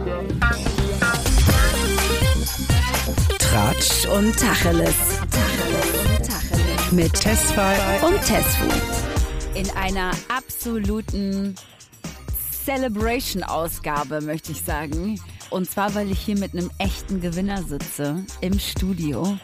Tratsch und Tacheles. Mit Tesfay und Tesfu. In einer absoluten Celebration-Ausgabe, möchte ich sagen. Und zwar, weil ich hier mit einem echten Gewinner sitze im Studio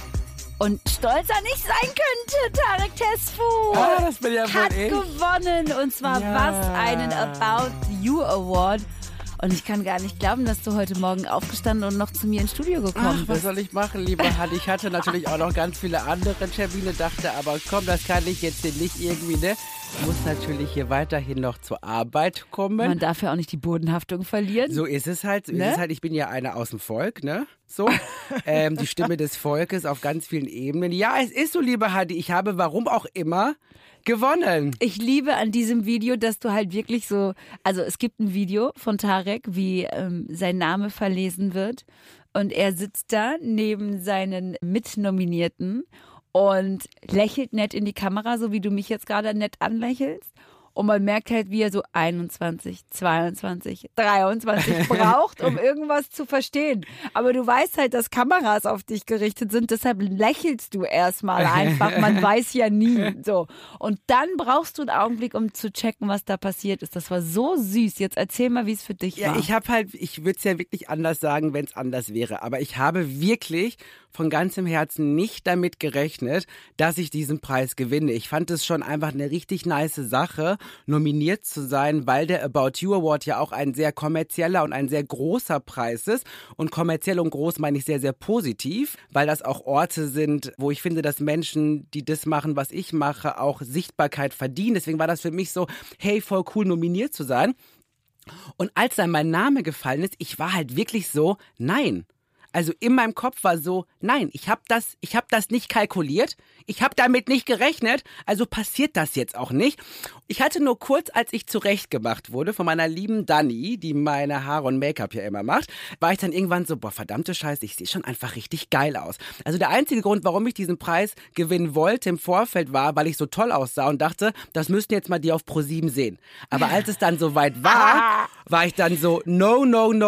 und stolzer nicht sein könnte. Tarek Tesfu das bin ja hat gewonnen, und zwar was einen About You Award. Und ich kann gar nicht glauben, dass du heute Morgen aufgestanden und noch zu mir ins Studio gekommen bist. Was soll ich machen, liebe Hanni? Ich hatte natürlich auch noch ganz viele andere Termine, dachte aber komm, das kann ich jetzt hier nicht irgendwie, ne? Ich muss natürlich hier weiterhin noch zur Arbeit kommen. Man darf ja auch nicht die Bodenhaftung verlieren. So ist es halt. Ich bin ja einer aus dem Volk, ne? So. Die Stimme des Volkes auf ganz vielen Ebenen. Ja, es ist so, liebe Hanni. Ich habe, warum auch immer, gewonnen. Ich liebe an diesem Video, dass du halt wirklich so, also es gibt ein Video von Tarek, wie sein Name verlesen wird, und er sitzt da neben seinen Mitnominierten und lächelt nett in die Kamera, so wie du mich jetzt gerade nett anlächelst. Und man merkt halt, wie er so 21, 22, 23 braucht, um irgendwas zu verstehen. Aber du weißt halt, dass Kameras auf dich gerichtet sind, deshalb lächelst du erstmal einfach. Man weiß ja nie. So. Und dann brauchst du einen Augenblick, um zu checken, was da passiert ist. Das war so süß. Jetzt erzähl mal, wie es für dich war. Ich würde es ja wirklich anders sagen, wenn es anders wäre. Aber ich habe wirklich von ganzem Herzen nicht damit gerechnet, dass ich diesen Preis gewinne. Ich fand es schon einfach eine richtig nice Sache, nominiert zu sein, weil der About You Award ja auch ein sehr kommerzieller und ein sehr großer Preis ist. Und kommerziell und groß meine ich sehr, sehr positiv, weil das auch Orte sind, wo ich finde, dass Menschen, die das machen, was ich mache, auch Sichtbarkeit verdienen. Deswegen war das für mich so, hey, voll cool, nominiert zu sein. Und als dann mein Name gefallen ist, ich war halt wirklich so, nein. Also in meinem Kopf war so, nein, ich hab das nicht kalkuliert, ich habe damit nicht gerechnet, also passiert das jetzt auch nicht. Ich hatte nur kurz, als ich zurechtgemacht wurde von meiner lieben Dani, die meine Haare und Make-up ja immer macht, war ich dann irgendwann so, verdammte Scheiße, ich sehe schon einfach richtig geil aus. Also der einzige Grund, warum ich diesen Preis gewinnen wollte im Vorfeld war, weil ich so toll aussah und dachte, das müssten jetzt mal die auf ProSieben sehen. Aber als es dann soweit war, war ich dann so, no.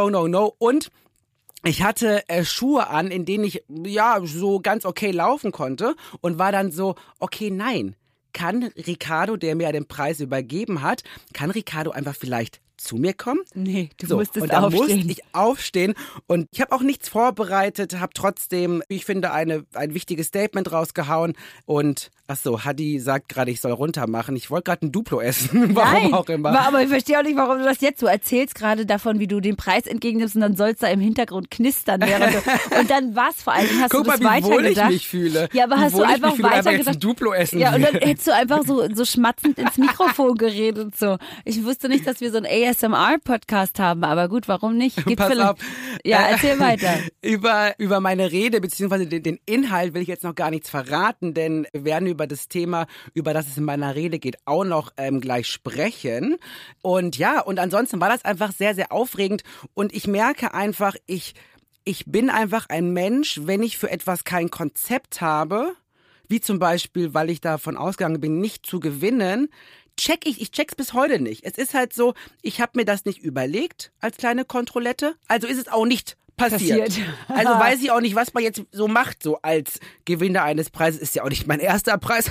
Und ich hatte Schuhe an, in denen ich ja so ganz okay laufen konnte, und war dann so, okay, nein, kann Ricardo, der mir den Preis übergeben hat, kann Ricardo einfach vielleicht zu mir kommen? Nee, du musstest und dann aufstehen. musste ich aufstehen, und ich habe auch nichts vorbereitet, habe trotzdem, ich finde, ein wichtiges Statement rausgehauen. Und Hadi sagt gerade, ich soll runter machen. Ich wollte gerade ein Duplo essen, warum auch immer. Aber ich verstehe auch nicht, warum du das jetzt so erzählst, gerade davon, wie du den Preis entgegennimmst, und dann soll es da im Hintergrund knistern. Und dann was vor allem, hast Guck du das mal, wie wohl ich weitergedacht? mich fühle. Ja, aber hast du einfach weitergedacht? Ein Duplo essen ja, und dann hättest du einfach so schmatzend ins Mikrofon geredet. So. Ich wusste nicht, dass wir so einen ASMR-Podcast haben, aber gut, warum nicht? Pass auf. Ja, erzähl weiter. Über meine Rede, beziehungsweise den Inhalt will ich jetzt noch gar nichts verraten, denn wir werden über das Thema, über das es in meiner Rede geht, auch noch gleich sprechen. Und ja, und ansonsten war das einfach sehr, sehr aufregend, und ich merke einfach, ich bin einfach ein Mensch, wenn ich für etwas kein Konzept habe, wie zum Beispiel, weil ich davon ausgegangen bin, nicht zu gewinnen, ich check's bis heute nicht. Es ist halt so, ich habe mir das nicht überlegt als kleine Kontrollette, also ist es auch nicht passiert. Also weiß ich auch nicht, was man jetzt so macht, so als Gewinner eines Preises. Ist ja auch nicht mein erster Preis.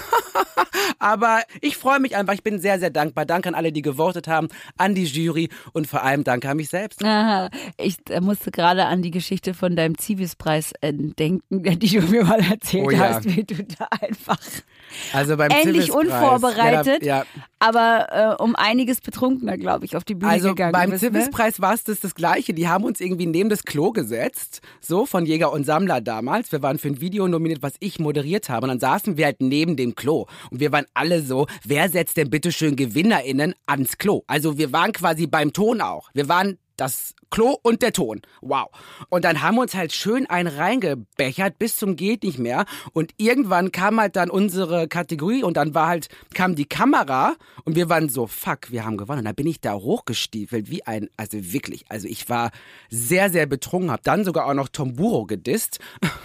Aber ich freue mich einfach. Ich bin sehr, sehr dankbar. Danke an alle, die gewotet haben, an die Jury, und vor allem danke an mich selbst. Aha. Ich musste gerade an die Geschichte von deinem Zivis-Preis denken, die du mir mal erzählt hast, wie du da einfach beim ähnlich unvorbereitet, ja. aber um einiges betrunkener, glaube ich, auf die Bühne gegangen beim bist. Zivis-Preis war es das Gleiche. Die haben uns irgendwie neben das Klo gesetzt, so von Jäger und Sammler damals. Wir waren für ein Video nominiert, was ich moderiert habe, und dann saßen wir halt neben dem Klo, und wir waren alle so, wer setzt denn bitteschön GewinnerInnen ans Klo? Also wir waren quasi beim Ton auch. Wir waren das Klo und der Ton. Wow. Und dann haben wir uns halt schön einen reingebechert bis zum geht nicht mehr. Und irgendwann kam halt dann unsere Kategorie, und dann kam die Kamera, und wir waren so, fuck, wir haben gewonnen. Und dann bin ich da hochgestiefelt also ich war sehr, sehr betrunken, hab dann sogar auch noch Tom Buro gedisst.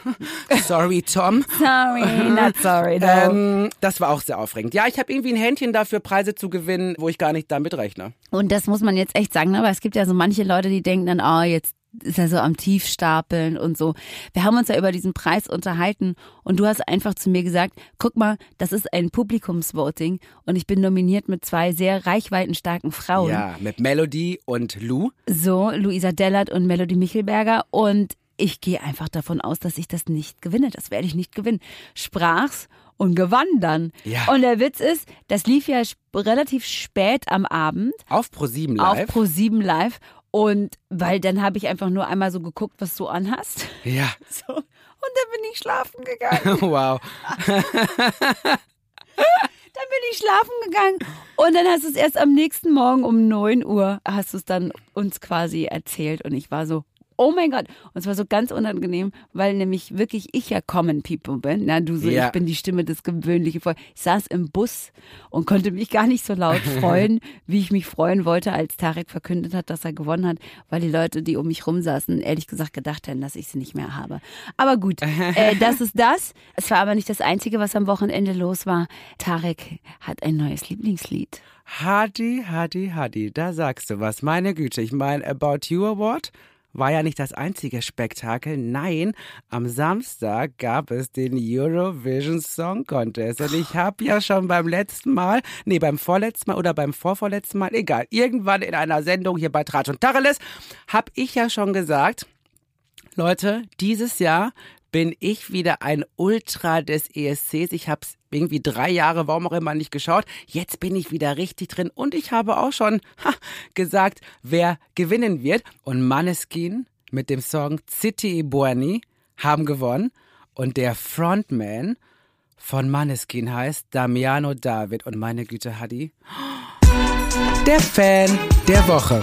Sorry, Tom. Sorry, not sorry. No. Das war auch sehr aufregend. Ja, ich habe irgendwie ein Händchen dafür, Preise zu gewinnen, wo ich gar nicht damit rechne. Und das muss man jetzt echt sagen, aber es gibt ja so manche manche Leute, die denken dann, oh, jetzt ist er so am Tiefstapeln und so. Wir haben uns ja über diesen Preis unterhalten und du hast einfach zu mir gesagt, guck mal, das ist ein Publikumsvoting und ich bin nominiert mit 2 sehr reichweitenstarken Frauen. Ja, mit Melody und Lou. So, Luisa Dellert und Melody Michelberger und ich gehe einfach davon aus, dass ich das nicht gewinne. Das werde ich nicht gewinnen. Sprach's und gewann dann. Ja. Und der Witz ist, das lief ja relativ spät am Abend. Auf Pro7 Live. Auf Pro7 Live. Und weil dann habe ich einfach nur einmal so geguckt, was du anhast. Ja. So. Und dann bin ich schlafen gegangen. Wow. Dann bin ich schlafen gegangen. Und dann hast du es erst am nächsten Morgen um 9 Uhr, hast du es dann uns quasi erzählt. Und ich war so, oh mein Gott. Und es war so ganz unangenehm, weil nämlich wirklich ich ja Common People bin. Na, du so, Ja. Ich bin die Stimme des gewöhnlichen Volkes. Ich saß im Bus und konnte mich gar nicht so laut freuen, wie ich mich freuen wollte, als Tarek verkündet hat, dass er gewonnen hat, weil die Leute, die um mich rum saßen, ehrlich gesagt gedacht hätten, dass ich sie nicht mehr habe. Aber gut, das ist das. Es war aber nicht das Einzige, was am Wochenende los war. Tarek hat ein neues Lieblingslied. Hadi, Hadi, Hadi, da sagst du was. Meine Güte, ich meine, About You Award war ja nicht das einzige Spektakel. Nein, am Samstag gab es den Eurovision Song Contest. Und ich habe ja schon beim vorletzten Mal oder beim vorvorletzten Mal, egal, irgendwann in einer Sendung hier bei Tratsch und Tacheles, habe ich ja schon gesagt, Leute, dieses Jahr bin ich wieder ein Ultra des ESCs. Ich habe es irgendwie 3 Jahre, warum auch immer, nicht geschaut. Jetzt bin ich wieder richtig drin und ich habe auch schon gesagt, wer gewinnen wird. Und Måneskin mit dem Song City Buoni haben gewonnen. Und der Frontman von Måneskin heißt Damiano David. Und meine Güte, Hadi, der Fan der Woche.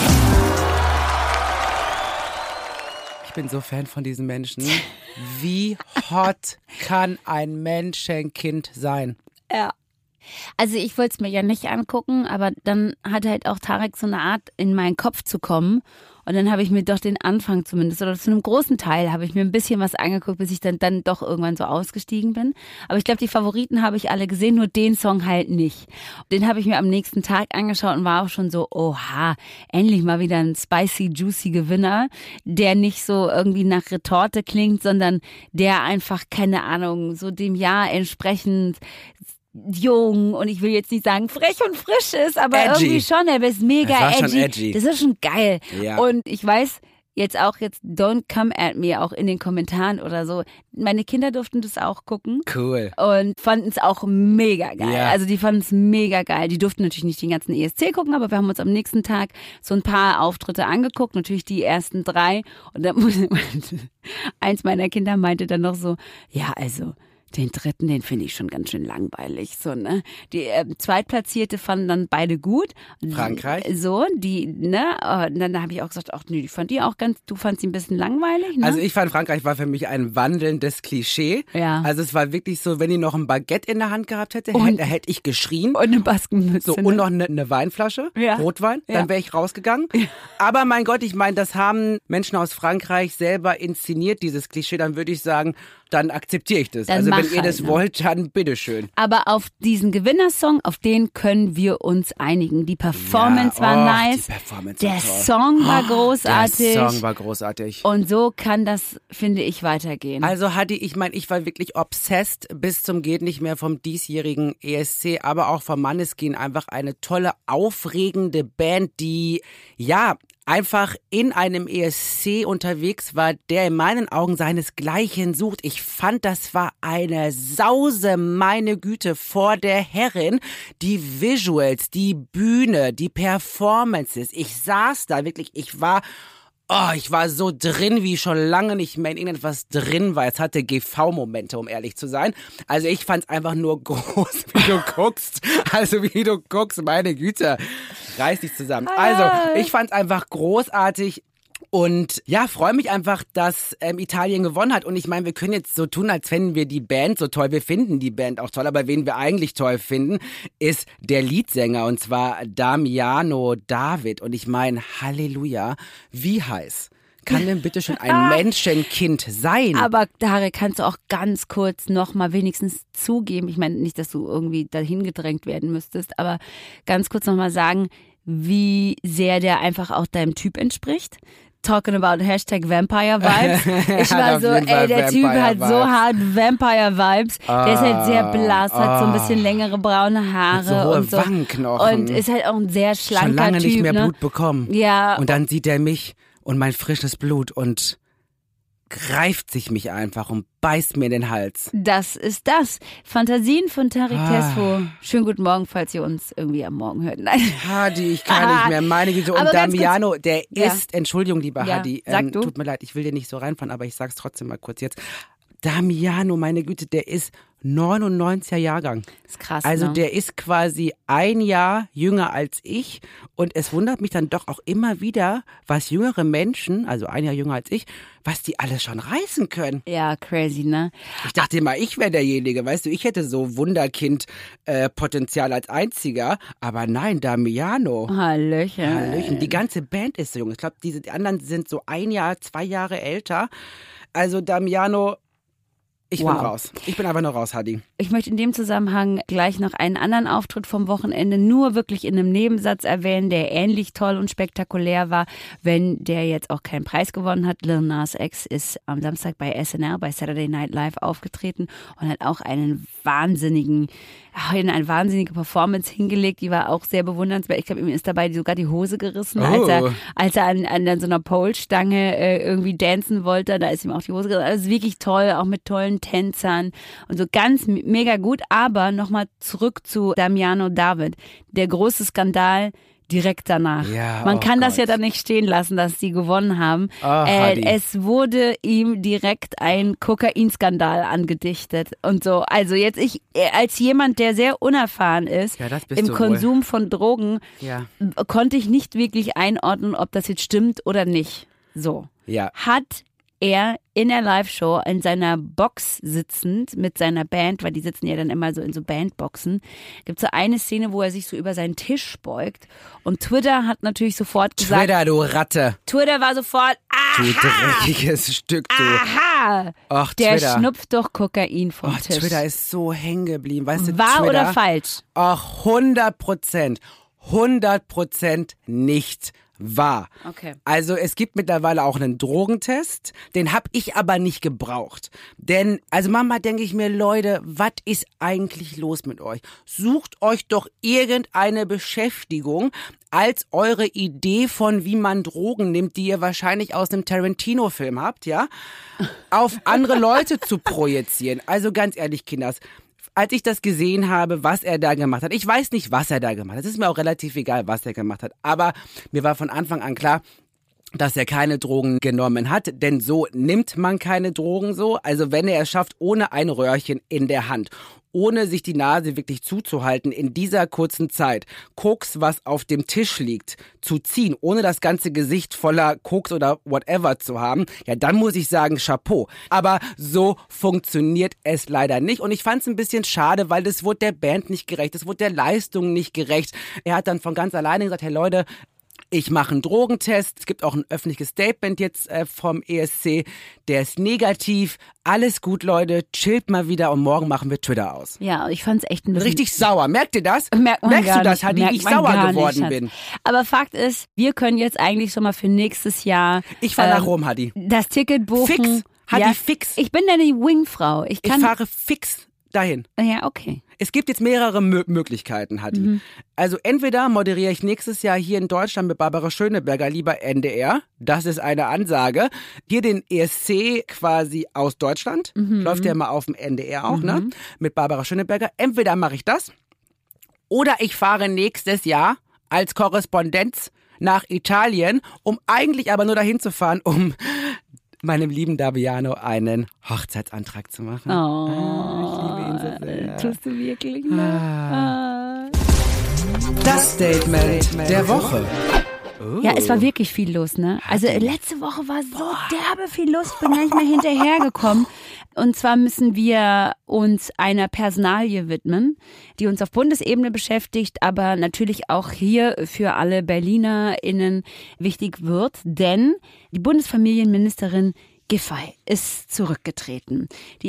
Ich bin so Fan von diesen Menschen. Wie hot kann ein Menschenkind sein? Ja. Also ich wollte es mir ja nicht angucken, aber dann hat halt auch Tarek so eine Art, in meinen Kopf zu kommen. Und dann habe ich mir doch den Anfang zumindest, oder zu einem großen Teil, habe ich mir ein bisschen was angeguckt, bis ich dann doch irgendwann so ausgestiegen bin. Aber ich glaube, die Favoriten habe ich alle gesehen, nur den Song halt nicht. Den habe ich mir am nächsten Tag angeschaut und war auch schon so, oha, endlich mal wieder ein spicy, juicy Gewinner, der nicht so irgendwie nach Retorte klingt, sondern der einfach, keine Ahnung, so dem Jahr entsprechend jung und ich will jetzt nicht sagen frech und frisch ist, aber edgy. Irgendwie schon, er ist mega edgy. Das ist schon geil. Ja. Und ich weiß jetzt don't come at me, auch in den Kommentaren oder so. Meine Kinder durften das auch gucken. Cool. Und fanden es auch mega geil. Ja. Also die fanden es mega geil. Die durften natürlich nicht den ganzen ESC gucken, aber wir haben uns am nächsten Tag so ein paar Auftritte angeguckt. Natürlich die ersten 3. Und dann eins meiner Kinder meinte dann noch so, ja, also den 3., den finde ich schon ganz schön langweilig. So, ne? Die Zweitplatzierte fanden dann beide gut. Frankreich. So, und dann habe ich auch gesagt, ach nee, die fand die auch du fandst sie ein bisschen langweilig, ne? Also ich fand, Frankreich war für mich ein wandelndes Klischee. Ja. Also es war wirklich so, wenn die noch ein Baguette in der Hand gehabt hätte, hätte ich geschrien. Und eine Baskenmütze. So, und noch eine Weinflasche, Ja. Rotwein, Ja. dann wäre ich rausgegangen. Aber mein Gott, ich meine, das haben Menschen aus Frankreich selber inszeniert, dieses Klischee. Dann würde ich sagen, dann akzeptiere ich das. Dann Also mach wenn ihr halt, das ne? wollt, dann bitteschön. Aber auf diesen Gewinnersong, auf den können wir uns einigen. Die Performance war nice. Die Performance Der war toll. Song war großartig. Der Song war großartig. Und so kann das, finde ich, weitergehen. Also Hadi, ich meine, ich war wirklich obsessed bis zum geht nicht mehr vom diesjährigen ESC, aber auch von Måneskin. Einfach eine tolle, aufregende Band, die, ja, einfach in einem ESC unterwegs war, der in meinen Augen seinesgleichen sucht. Ich fand, das war eine Sause, meine Güte, vor der Herrin. Die Visuals, die Bühne, die Performances. Ich saß da wirklich, ich war so drin, wie schon lange nicht mehr in irgendetwas drin war. Es hatte GV-Momente, um ehrlich zu sein. Also ich fand's einfach nur groß, wie du guckst. Also wie du guckst, meine Güte. Reiß dich zusammen. Also, ich fand's einfach großartig. Und ja, freue mich einfach, dass Italien gewonnen hat. Und ich meine, wir können jetzt so tun, als fänden wir die Band so toll. Wir finden die Band auch toll, aber wen wir eigentlich toll finden, ist der Leadsänger, und zwar Damiano David. Und ich meine, Halleluja, wie heiß kann denn bitte schon ein Menschenkind sein? Aber Tarek, kannst du auch ganz kurz noch mal wenigstens zugeben, ich meine nicht, dass du irgendwie dahin gedrängt werden müsstest, aber ganz kurz noch mal sagen, wie sehr der einfach auch deinem Typ entspricht. Talking about #Vampire-Vibes. Ich war so, der Typ hat so hart Vampire-Vibes. Der ist halt sehr blass, hat so ein bisschen längere braune Haare. So hohe und so. Wangenknochen. Und ist halt auch ein sehr schlanker Typ. Schon lange nicht mehr ne? Blut bekommen. Ja. Und dann sieht er mich und mein frisches Blut und greift sich mich einfach und beißt mir in den Hals. Das ist das. Fantasien von Tarek Tesfo. Schönen guten Morgen, falls ihr uns irgendwie am Morgen hört. Nein. Hadi, ich kann nicht mehr. Meine Güte. Und Damiano, der ist, Entschuldigung, lieber Hadi, sag du. tut mir leid, ich will dir nicht so reinfahren, aber ich sag's trotzdem mal kurz jetzt. Damiano, meine Güte, der ist 99er Jahrgang. Das ist krass, Also ne? der ist quasi ein Jahr jünger als ich und es wundert mich dann doch auch immer wieder, was jüngere Menschen, also ein Jahr jünger als ich, was die alles schon reißen können. Ja, crazy, ne? Ich dachte immer, ich wäre derjenige, weißt du, ich hätte so Wunderkind-Potenzial als Einziger, aber nein, Damiano. Hallöchen. Hallöchen. Die ganze Band ist so jung. Ich glaube, die anderen sind so 1 Jahr, 2 Jahre älter. Also Damiano, ich bin raus. Ich bin einfach nur raus, Hadi. Ich möchte in dem Zusammenhang gleich noch einen anderen Auftritt vom Wochenende nur wirklich in einem Nebensatz erwähnen, der ähnlich toll und spektakulär war, wenn der jetzt auch keinen Preis gewonnen hat. Lil Nas X ist am Samstag bei SNL, bei Saturday Night Live aufgetreten und hat auch eine wahnsinnige Performance hingelegt. Die war auch sehr bewundernswert. Ich glaube, ihm ist dabei sogar die Hose gerissen, als er an so einer Pole-Stange irgendwie dancen wollte. Da ist ihm auch die Hose gerissen. Also wirklich toll, auch mit tollen Tänzern und so ganz mega gut. Aber nochmal zurück zu Damiano David. Der große Skandal direkt danach. Ja, Man kann das ja dann nicht stehen lassen, dass sie gewonnen haben. Es wurde ihm direkt ein Kokainskandal angedichtet und so. Also jetzt als jemand, der sehr unerfahren ist im Konsum von Drogen, konnte ich nicht wirklich einordnen, ob das jetzt stimmt oder nicht. So. Ja. Hat er in der Live-Show in seiner Box sitzend mit seiner Band, weil die sitzen ja dann immer so in so Bandboxen, gibt es so eine Szene, wo er sich so über seinen Tisch beugt und Twitter hat natürlich sofort gesagt... Twitter, du Ratte. Twitter war sofort, aha! Du dreckiges Stück, du. Aha! Ach, der Twitter. schnupft doch Kokain vom Tisch. Twitter ist so hängen geblieben, weißt du, Wahr Twitter, oder falsch? Ach, 100%. 100% nicht wahr. Okay. Also es gibt mittlerweile auch einen Drogentest, den habe ich aber nicht gebraucht. Denn, also Mama, denke ich mir, Leute, was ist eigentlich los mit euch? Sucht euch doch irgendeine Beschäftigung als eure Idee von, wie man Drogen nimmt, die ihr wahrscheinlich aus einem Tarantino-Film habt, ja, auf andere Leute zu projizieren. Also ganz ehrlich, Kinders, als ich das gesehen habe, was er da gemacht hat. Ich weiß nicht, was er da gemacht hat. Es ist mir auch relativ egal, was er gemacht hat. Aber mir war von Anfang an klar, dass er keine Drogen genommen hat, denn so nimmt man keine Drogen so. Also wenn er es schafft, ohne ein Röhrchen in der Hand, ohne sich die Nase wirklich zuzuhalten, in dieser kurzen Zeit Koks, was auf dem Tisch liegt, zu ziehen, ohne das ganze Gesicht voller Koks oder whatever zu haben, ja, dann muss ich sagen, Chapeau. Aber so funktioniert es leider nicht. Und ich fand es ein bisschen schade, weil das wurde der Band nicht gerecht, das wurde der Leistung nicht gerecht. Er hat dann von ganz alleine gesagt, hey Leute, ich mache einen Drogentest. Es gibt auch ein öffentliches Statement jetzt vom ESC. Der ist negativ. Alles gut, Leute. Chillt mal wieder und morgen machen wir Twitter aus. Ja, ich fand's echt ein bisschen... Richtig sauer. Merkt ihr das? Merkst du das, Hadi, wie ich sauer geworden bin? Aber Fakt ist, wir können jetzt eigentlich schon mal für nächstes Jahr... Ich fahre nach Rom, Hadi. Das Ticket buchen. Fix. Hadi, fix. Ich bin ja die Wingfrau. Ich fahre fix dahin. Ja, okay. Es gibt jetzt mehrere Möglichkeiten, Hadi. Also entweder moderiere ich nächstes Jahr hier in Deutschland mit Barbara Schöneberger lieber NDR. Das ist eine Ansage. Hier den ESC quasi aus Deutschland. Läuft ja mal auf dem NDR auch, ne? Mit Barbara Schöneberger. Entweder mache ich das oder ich fahre nächstes Jahr als Korrespondenz nach Italien, um eigentlich aber nur dahin zu fahren, um meinem lieben Damiano einen Hochzeitsantrag zu machen. Ich liebe ihn so sehr. Tust du wirklich, ne? Das Statement der Woche. Ja, es war wirklich viel los, ne? Also letzte Woche war so derbe viel los, ich bin gar nicht mehr hinterhergekommen. Und zwar müssen wir uns einer Personalie widmen, die uns auf Bundesebene beschäftigt, aber natürlich auch hier für alle BerlinerInnen wichtig wird, denn die Bundesfamilienministerin Giffey ist zurückgetreten. Die ist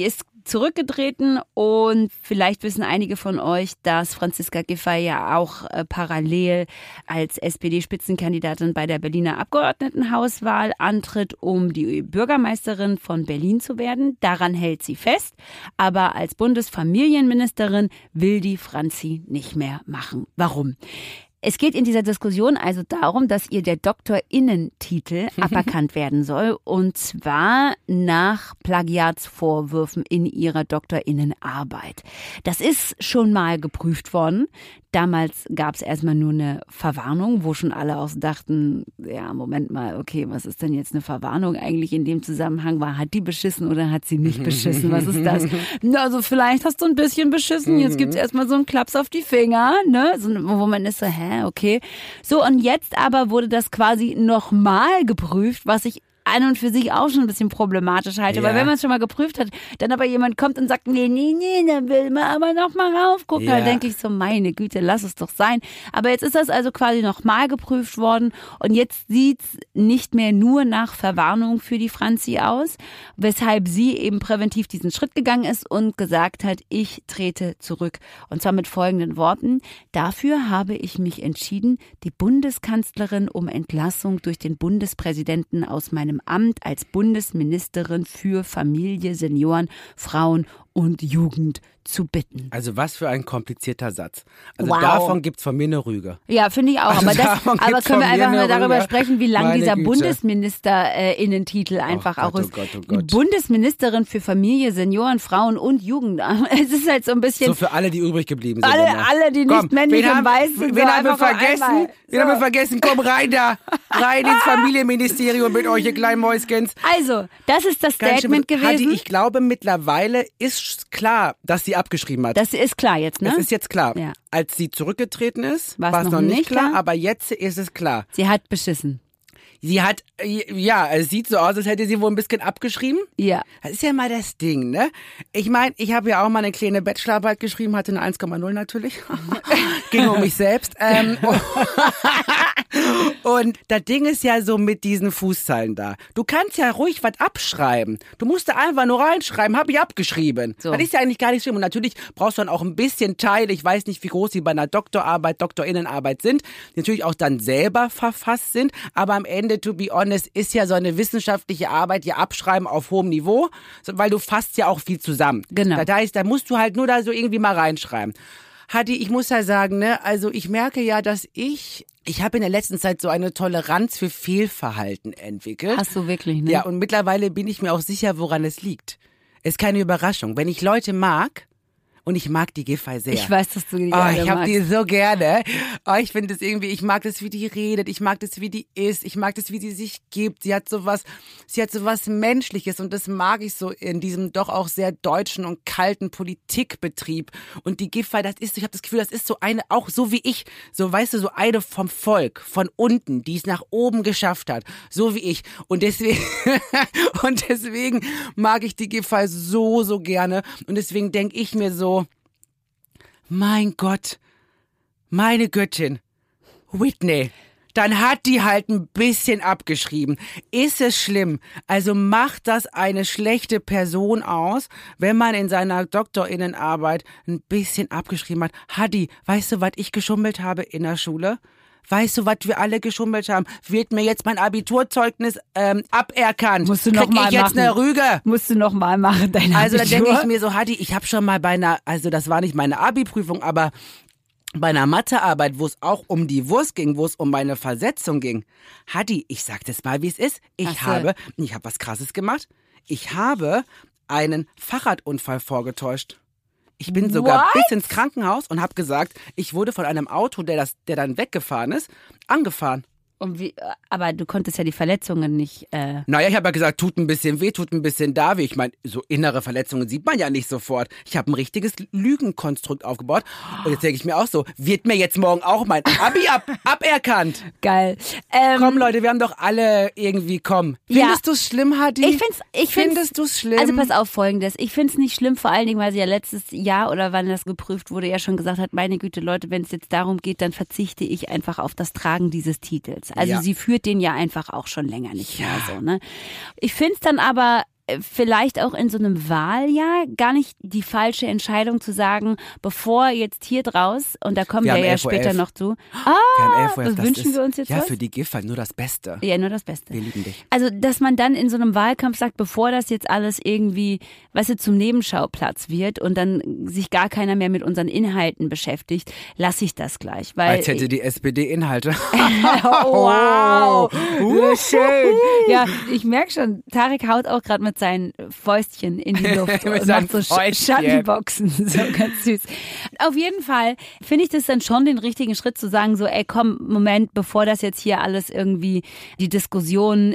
zurückgetreten und vielleicht wissen einige von euch, dass Franziska Giffey ja auch parallel als SPD-Spitzenkandidatin bei der Berliner Abgeordnetenhauswahl antritt, um die Bürgermeisterin von Berlin zu werden. Daran hält sie fest, aber als Bundesfamilienministerin will die Franzi nicht mehr machen. Warum? Es geht in dieser Diskussion also darum, dass ihr der DoktorInnen-Titel aberkannt werden soll, und zwar nach Plagiatsvorwürfen in ihrer DoktorInnenarbeit. Das ist schon mal geprüft worden. Damals gab es erstmal nur eine Verwarnung, wo schon alle auch dachten, ja, Moment mal, okay, was ist denn jetzt eine Verwarnung eigentlich in dem Zusammenhang? Hat die beschissen oder hat sie nicht beschissen? Was ist das? Also vielleicht hast du ein bisschen beschissen, jetzt gibt's erstmal so einen Klaps auf die Finger, ne? So, wo man ist so, okay. So, und jetzt aber wurde das quasi nochmal geprüft, was ich an und für sich auch schon ein bisschen problematisch halte. Weil wenn man es schon mal geprüft hat, dann aber jemand kommt und sagt, nee, dann will man aber noch mal raufgucken. Da denke ich so, meine Güte, lass es doch sein. Aber jetzt ist das also quasi nochmal geprüft worden und jetzt sieht's nicht mehr nur nach Verwarnung für die Franzi aus, weshalb sie eben präventiv diesen Schritt gegangen ist und gesagt hat, ich trete zurück. Und zwar mit folgenden Worten: Dafür habe ich mich entschieden, die Bundeskanzlerin um Entlassung durch den Bundespräsidenten aus meinem Amt als Bundesministerin für Familie, Senioren, Frauen und Jugend zu bitten. Also was für ein komplizierter Satz. Also davon gibt's von mir eine Rüge. Ja, finde ich auch. Also aber können wir einfach mal darüber sprechen, wie lang dieser Güte. Bundesministerinnentitel einfach auch ist. Oh Gott. Die Bundesministerin für Familie, Senioren, Frauen und Jugend. Es ist halt so ein bisschen... So für alle, die übrig geblieben sind. Alle, die nicht männlich und weiß sind. Wen haben wir vergessen? Wen haben wir vergessen? Komm rein da. Rein ins Familienministerium mit euch, ihr kleinen Mäuskens. Also, das ist das Statement gewesen. Hadi, ich glaube, mittlerweile ist klar, dass sie abgeschrieben hat. Das ist klar jetzt, ne? Das ist jetzt klar. Ja. Als sie zurückgetreten ist, War's war es noch nicht klar, klar, aber jetzt ist es klar. Sie hat beschissen. Sie hat, ja, es sieht so aus, als hätte sie wohl ein bisschen abgeschrieben. Ja. Das ist ja mal das Ding, ne? Ich meine, ich habe ja auch mal eine kleine Bachelorarbeit geschrieben, hatte eine 1,0 natürlich. Ging um mich selbst. Und das Ding ist ja so mit diesen Fußzeilen da. Du kannst ja ruhig was abschreiben. Du musst da einfach nur reinschreiben, habe ich abgeschrieben. So. Das ist ja eigentlich gar nicht schlimm. Und natürlich brauchst du dann auch ein bisschen Teile. Ich weiß nicht, wie groß die bei einer Doktorarbeit, Doktorinnenarbeit sind, die natürlich auch dann selber verfasst sind. Aber am Ende, to be honest, ist ja so eine wissenschaftliche Arbeit ja abschreiben auf hohem Niveau, weil du fasst ja auch viel zusammen. Genau. Das heißt, da musst du halt nur da so irgendwie mal reinschreiben. Hadi, ich muss ja sagen, ne, also ich merke ja, dass ich habe in der letzten Zeit so eine Toleranz für Fehlverhalten entwickelt. Hast du wirklich, ne? Ja, und mittlerweile bin ich mir auch sicher, woran es liegt. Ist keine Überraschung. Wenn ich Leute mag, und ich mag die Giffey sehr. Ich weiß, dass du die gerne ich habe magst. die so gerne. Ich finde es irgendwie, ich mag das, wie die redet, ich mag das, wie die ist, ich mag das, wie die sich gibt. Sie hat so was Menschliches und das mag ich so in diesem doch auch sehr deutschen und kalten Politikbetrieb. Und die Giffey, ich habe das Gefühl, das ist so eine, auch so wie ich, so weißt du, so eine vom Volk, von unten, die es nach oben geschafft hat, so wie ich. Und deswegen mag ich die Giffey so gerne. Und deswegen denke ich mir so, mein Gott, meine Göttin, Whitney, dann hat die halt ein bisschen abgeschrieben. Ist es schlimm? Also macht das eine schlechte Person aus, wenn man in seiner Doktorinnenarbeit ein bisschen abgeschrieben hat? Hadi, weißt du, was ich geschummelt habe in der Schule? Weißt du, was wir alle geschummelt haben? Wird mir jetzt mein Abiturzeugnis aberkannt? Musst du noch mal Krieg ich jetzt machen. eine Rüge? Musst du noch mal machen, dein Also da Abitur? denke ich mir so, Hadi, ich habe schon mal also das war nicht meine Abi-Prüfung, aber bei einer Mathearbeit, wo es auch um die Wurst ging, wo es um meine Versetzung ging. Hadi, ich sag das mal, wie es ist. Ich habe was Krasses gemacht. Ich habe einen Fahrradunfall vorgetäuscht. Ich bin sogar bis ins Krankenhaus und habe gesagt, ich wurde von einem Auto, der dann weggefahren ist, angefahren. Und aber du konntest ja die Verletzungen nicht... Naja, ich habe ja gesagt, tut ein bisschen weh, tut ein bisschen da weh. Ich meine, so innere Verletzungen sieht man ja nicht sofort. Ich habe ein richtiges Lügenkonstrukt aufgebaut. Und jetzt denke ich mir auch so, wird mir jetzt morgen auch mein Abi aberkannt? Geil. Komm Leute, wir haben doch alle irgendwie, Findest du es schlimm, Hadi? Findest du es schlimm? Also pass auf, Folgendes. Ich finde es nicht schlimm, vor allen Dingen, weil sie ja letztes Jahr oder wann das geprüft wurde, ja schon gesagt hat, meine Güte, Leute, wenn es jetzt darum geht, dann verzichte ich einfach auf das Tragen dieses Titels. Also sie führt den ja einfach auch schon länger nicht mehr so. Ne? Ich finde es dann aber vielleicht auch in so einem Wahljahr gar nicht die falsche Entscheidung zu sagen, bevor jetzt hier draus, und da kommen wir ja später noch zu. Was wünschen wir uns jetzt ja, was? für die Giffey nur das Beste. Ja, nur das Beste. Wir lieben dich. Also, dass man dann in so einem Wahlkampf sagt, bevor das jetzt alles irgendwie, weißt du, zum Nebenschauplatz wird und dann sich gar keiner mehr mit unseren Inhalten beschäftigt, lasse ich das gleich. Weil als hätte die SPD Inhalte. Wow, schön. Ja, ich merke schon, Tarek haut auch gerade mit seinen Fäustchen in die Luft und macht so Schattenboxen, so ganz süß. Auf jeden Fall finde ich das dann schon den richtigen Schritt zu sagen, so ey komm, Moment, bevor das jetzt hier alles irgendwie die Diskussion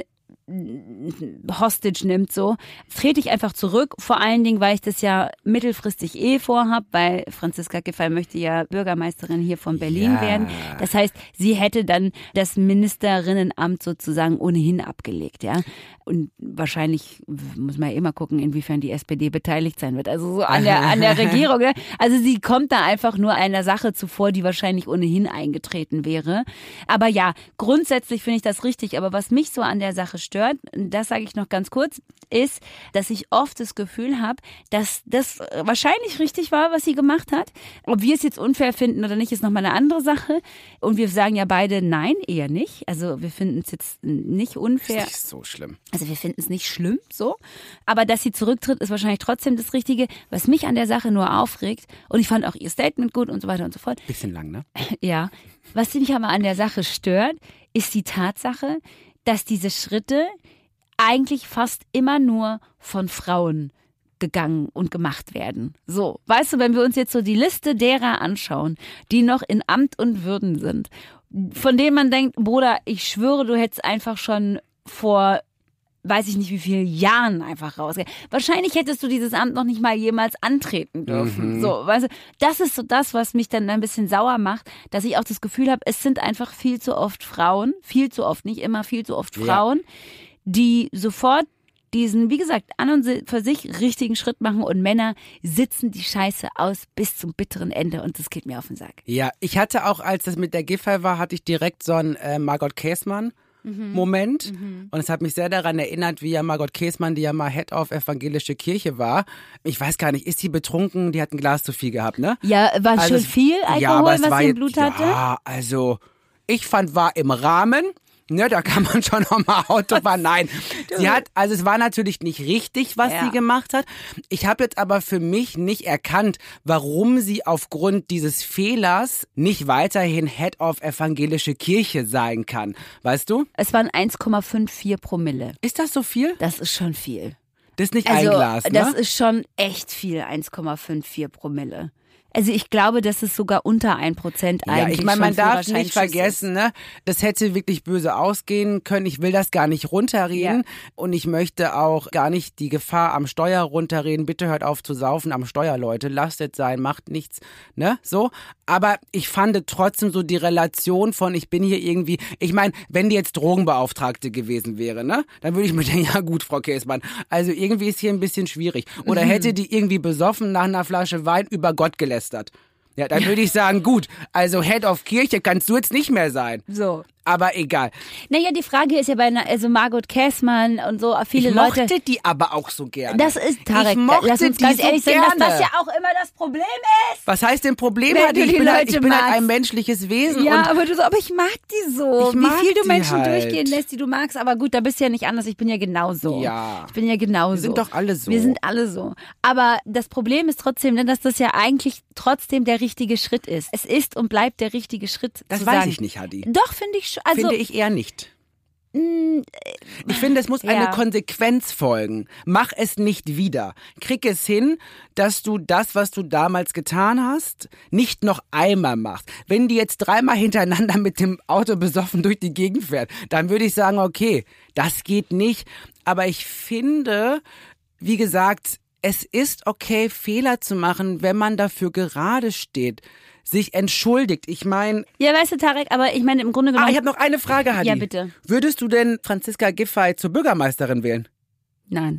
Hostage nimmt, so, trete ich einfach zurück, vor allen Dingen, weil ich das ja mittelfristig vorhab, weil Franziska Giffey möchte ja Bürgermeisterin hier von Berlin werden. Das heißt, sie hätte dann das Ministerinnenamt sozusagen ohnehin abgelegt, ja. Und wahrscheinlich muss man ja immer gucken, inwiefern die SPD beteiligt sein wird. Also so an der Regierung. Ne? Also sie kommt da einfach nur einer Sache zuvor, die wahrscheinlich ohnehin eingetreten wäre. Aber ja, grundsätzlich finde ich das richtig. Aber was mich so an der Sache stört, das sage ich noch ganz kurz, ist, dass ich oft das Gefühl habe, dass das wahrscheinlich richtig war, was sie gemacht hat. Ob wir es jetzt unfair finden oder nicht, ist nochmal eine andere Sache. Und wir sagen ja beide nein, eher nicht. Also wir finden es jetzt nicht unfair. Ist nicht so schlimm. Also wir finden es nicht schlimm, so. Aber dass sie zurücktritt, ist wahrscheinlich trotzdem das Richtige. Was mich an der Sache nur aufregt, und ich fand auch ihr Statement gut und so weiter und so fort. Bisschen lang, ne? Ja. Was mich aber an der Sache stört, ist die Tatsache, dass diese Schritte eigentlich fast immer nur von Frauen gegangen und gemacht werden. So, weißt du, wenn wir uns jetzt so die Liste derer anschauen, die noch in Amt und Würden sind, von denen man denkt, Bruder, ich schwöre, du hättest einfach schon vor weiß ich nicht wie viele Jahren einfach rausgehen. Wahrscheinlich hättest du dieses Amt noch nicht mal jemals antreten dürfen. So, weißt du, das ist so das, was mich dann ein bisschen sauer macht, dass ich auch das Gefühl habe, es sind einfach viel zu oft Frauen, viel zu oft, nicht immer, viel zu oft Frauen, die sofort diesen, wie gesagt, an und für sich richtigen Schritt machen und Männer sitzen die Scheiße aus bis zum bitteren Ende und das geht mir auf den Sack. Ja, ich hatte auch, als das mit der Giffey war, hatte ich direkt so einen Margot Käßmann Moment. Und es hat mich sehr daran erinnert, wie ja Margot Käßmann, die ja mal Head of Evangelische Kirche war. Ich weiß gar nicht, ist sie betrunken? Die hat ein Glas zu viel gehabt, ne? Ja, war also schon viel Alkohol, was sie im Blut hatte? Ja, also ich fand, war im Rahmen. Ne, da kann man schon nochmal Auto fahren. Nein, sie hat, also es war natürlich nicht richtig, was sie gemacht hat. Ich habe jetzt aber für mich nicht erkannt, warum sie aufgrund dieses Fehlers nicht weiterhin Head of Evangelische Kirche sein kann. Weißt du? Es waren 1,54 Promille. Ist das so viel? Das ist schon viel. Das ist nicht ein Glas, ne? Das ist schon echt viel, 1,54 Promille. Also ich glaube, das ist sogar unter 1% eigentlich. Ja, ich meine, man darf nicht vergessen, ne, das hätte wirklich böse ausgehen können. Ich will das gar nicht runterreden und ich möchte auch gar nicht die Gefahr am Steuer runterreden. Bitte hört auf zu saufen am Steuer, Leute. Lasst es sein, macht nichts, ne, so. Aber ich fand trotzdem so die Relation von, ich bin hier irgendwie, ich meine, wenn die jetzt Drogenbeauftragte gewesen wäre, ne, dann würde ich mir denken, ja gut, Frau Käßmann, also irgendwie ist hier ein bisschen schwierig. Oder hätte die irgendwie besoffen nach einer Flasche Wein über Gott gelästert. Ja, dann würde ich sagen, gut, also Head of Kirche kannst du jetzt nicht mehr sein. So. Aber egal. Naja, die Frage ist ja bei also Margot Käßmann und so viele Leute. Ich mochte die aber auch so gerne. Das ist Tarek. Ich mochte Lass uns die ganz so ehrlich gerne. sein, dass das ja auch immer das Problem ist. Was heißt denn Problem? Wenn du Ich die bin Leute halt magst. ein menschliches Wesen. Ja, und aber ich mag die so. Ich mag Wie viel du die Menschen halt. durchgehen lässt, die du magst. Aber gut, da bist du ja nicht anders. Ich bin ja genauso. Ja. Ich bin ja genauso. Wir sind doch alle so. Wir sind alle so. Aber das Problem ist trotzdem, dass das ja eigentlich trotzdem der richtige Schritt ist. Es ist und bleibt der richtige Schritt. Das zu weiß sagen. ich nicht, Hadi. Doch, finde ich schon. Also, Finde ich eher nicht. Ich finde, es muss eine Konsequenz folgen. Mach es nicht wieder. Krieg es hin, dass du das, was du damals getan hast, nicht noch einmal machst. Wenn die jetzt 3-mal hintereinander mit dem Auto besoffen durch die Gegend fährt, dann würde ich sagen, okay, das geht nicht. Aber ich finde, wie gesagt, es ist okay, Fehler zu machen, wenn man dafür gerade steht. Sich entschuldigt. Ich meine... Ja, weißt du, Tarek, aber ich meine im Grunde genommen... ich habe noch eine Frage, Hadi. Ja, bitte. Würdest du denn Franziska Giffey zur Bürgermeisterin wählen? Nein.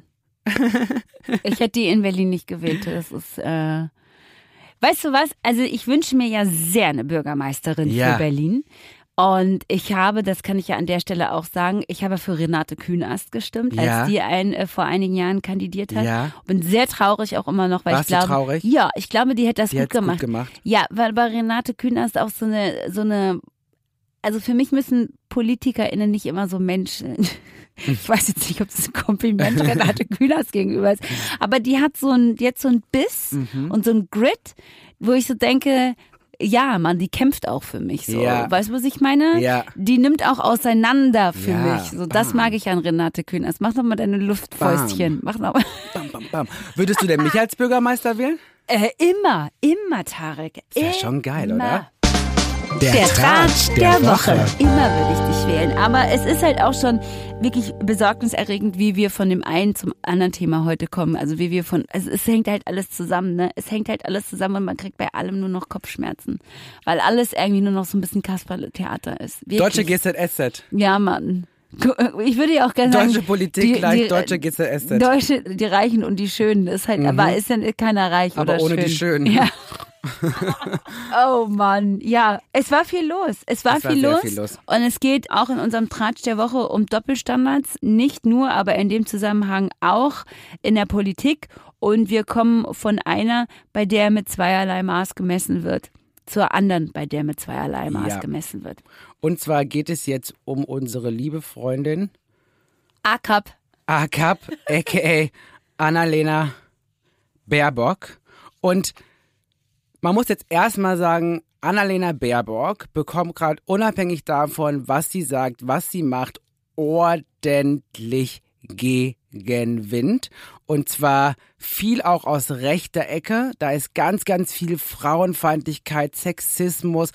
Ich hätte die in Berlin nicht gewählt. Das ist... Weißt du was? Also ich wünsche mir ja sehr eine Bürgermeisterin für Berlin. Und ich habe, das kann ich ja an der Stelle auch sagen, ich habe für Renate Künast gestimmt, als die vor einigen Jahren kandidiert hat. Ja. Bin sehr traurig auch immer noch, weil Warst ich glaube, du traurig? ja, ich glaube, die hätte das gut gemacht. Gut gemacht. Ja, weil bei Renate Künast auch so eine, also für mich müssen PolitikerInnen nicht immer so Menschen, ich weiß jetzt nicht, ob das ein Kompliment Renate Künast gegenüber ist, aber die hat so ein Biss und so ein Grit, wo ich so denke, ja, Mann, die kämpft auch für mich so. Ja. Weißt du, was ich meine? Ja. Die nimmt auch auseinander für Ja, mich. So, das mag ich an Renate Künast. Mach doch mal deine Luftfäustchen. Mach noch mal. Bam, bam, bam. Würdest du denn mich als Bürgermeister wählen? Immer, Tarek. Ist ja schon geil, oder? Der Tratsch der Woche. Immer würde ich dich wählen. Aber es ist halt auch schon wirklich besorgniserregend, wie wir von dem einen zum anderen Thema heute kommen. Also es hängt halt alles zusammen, ne? Es hängt halt alles zusammen und man kriegt bei allem nur noch Kopfschmerzen. Weil alles irgendwie nur noch so ein bisschen Kasperle-Theater ist. Wirklich. Deutsche GZSZ. Ja, Mann. Ich würde ja auch gerne sagen, Deutsche Politik gleich deutsche GZSZ. Deutsche, die Reichen und die Schönen. Das ist halt, aber ist ja keiner reich aber oder ohne schön. die Schönen. Ja. Oh Mann, ja, es war viel los. Es war viel los. Und es geht auch in unserem Tratsch der Woche um Doppelstandards. Nicht nur, aber in dem Zusammenhang auch in der Politik. Und wir kommen von einer, bei der mit zweierlei Maß gemessen wird, zur anderen, bei der mit zweierlei Maß gemessen wird. Und zwar geht es jetzt um unsere liebe Freundin AKAP, a.k.a. Annalena Baerbock. Und man muss jetzt erstmal sagen, Annalena Baerbock bekommt gerade unabhängig davon, was sie sagt, was sie macht, ordentlich Gegenwind. Und zwar viel auch aus rechter Ecke. Da ist ganz, ganz viel Frauenfeindlichkeit, Sexismus,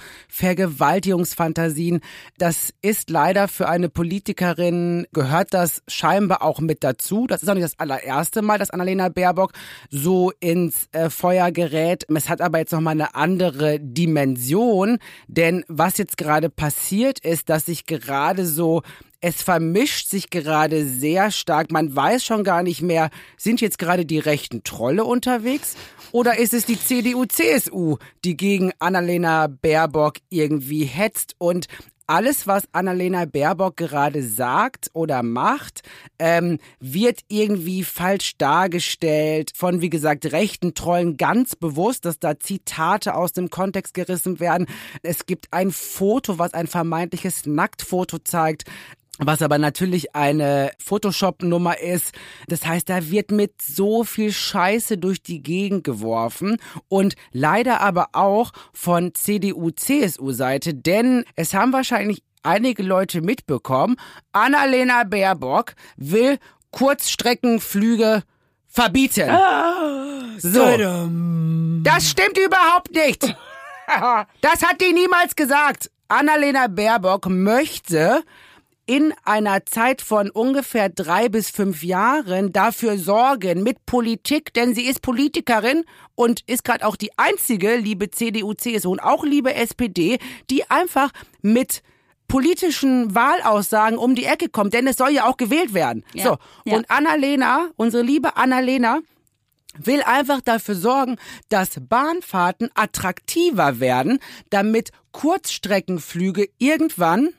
Vergewaltigungsfantasien. Das ist leider für eine Politikerin, gehört das scheinbar auch mit dazu. Das ist auch nicht das allererste Mal, dass Annalena Baerbock so ins Feuer gerät. Es hat aber jetzt nochmal eine andere Dimension. Denn was jetzt gerade passiert ist, dass sich gerade so es vermischt sich gerade sehr stark. Man weiß schon gar nicht mehr, sind jetzt gerade die rechten Trolle unterwegs oder ist es die CDU-CSU, die gegen Annalena Baerbock irgendwie hetzt? Und alles, was Annalena Baerbock gerade sagt oder macht, wird irgendwie falsch dargestellt von, wie gesagt, rechten Trollen ganz bewusst, dass da Zitate aus dem Kontext gerissen werden. Es gibt ein Foto, was ein vermeintliches Nacktfoto zeigt, was aber natürlich eine Photoshop-Nummer ist. Das heißt, da wird mit so viel Scheiße durch die Gegend geworfen und leider aber auch von CDU-CSU-Seite, denn es haben wahrscheinlich einige Leute mitbekommen, Annalena Baerbock will Kurzstreckenflüge verbieten. So, das stimmt überhaupt nicht. Das hat die niemals gesagt. Annalena Baerbock möchte in einer Zeit von ungefähr 3 bis 5 Jahren dafür sorgen mit Politik, denn sie ist Politikerin und ist gerade auch die einzige, liebe CDU, CSU und auch liebe SPD, die einfach mit politischen Wahlaussagen um die Ecke kommt, denn es soll ja auch gewählt werden. Ja, so. Ja. Und Annalena, unsere liebe Annalena, will einfach dafür sorgen, dass Bahnfahrten attraktiver werden, damit Kurzstreckenflüge irgendwann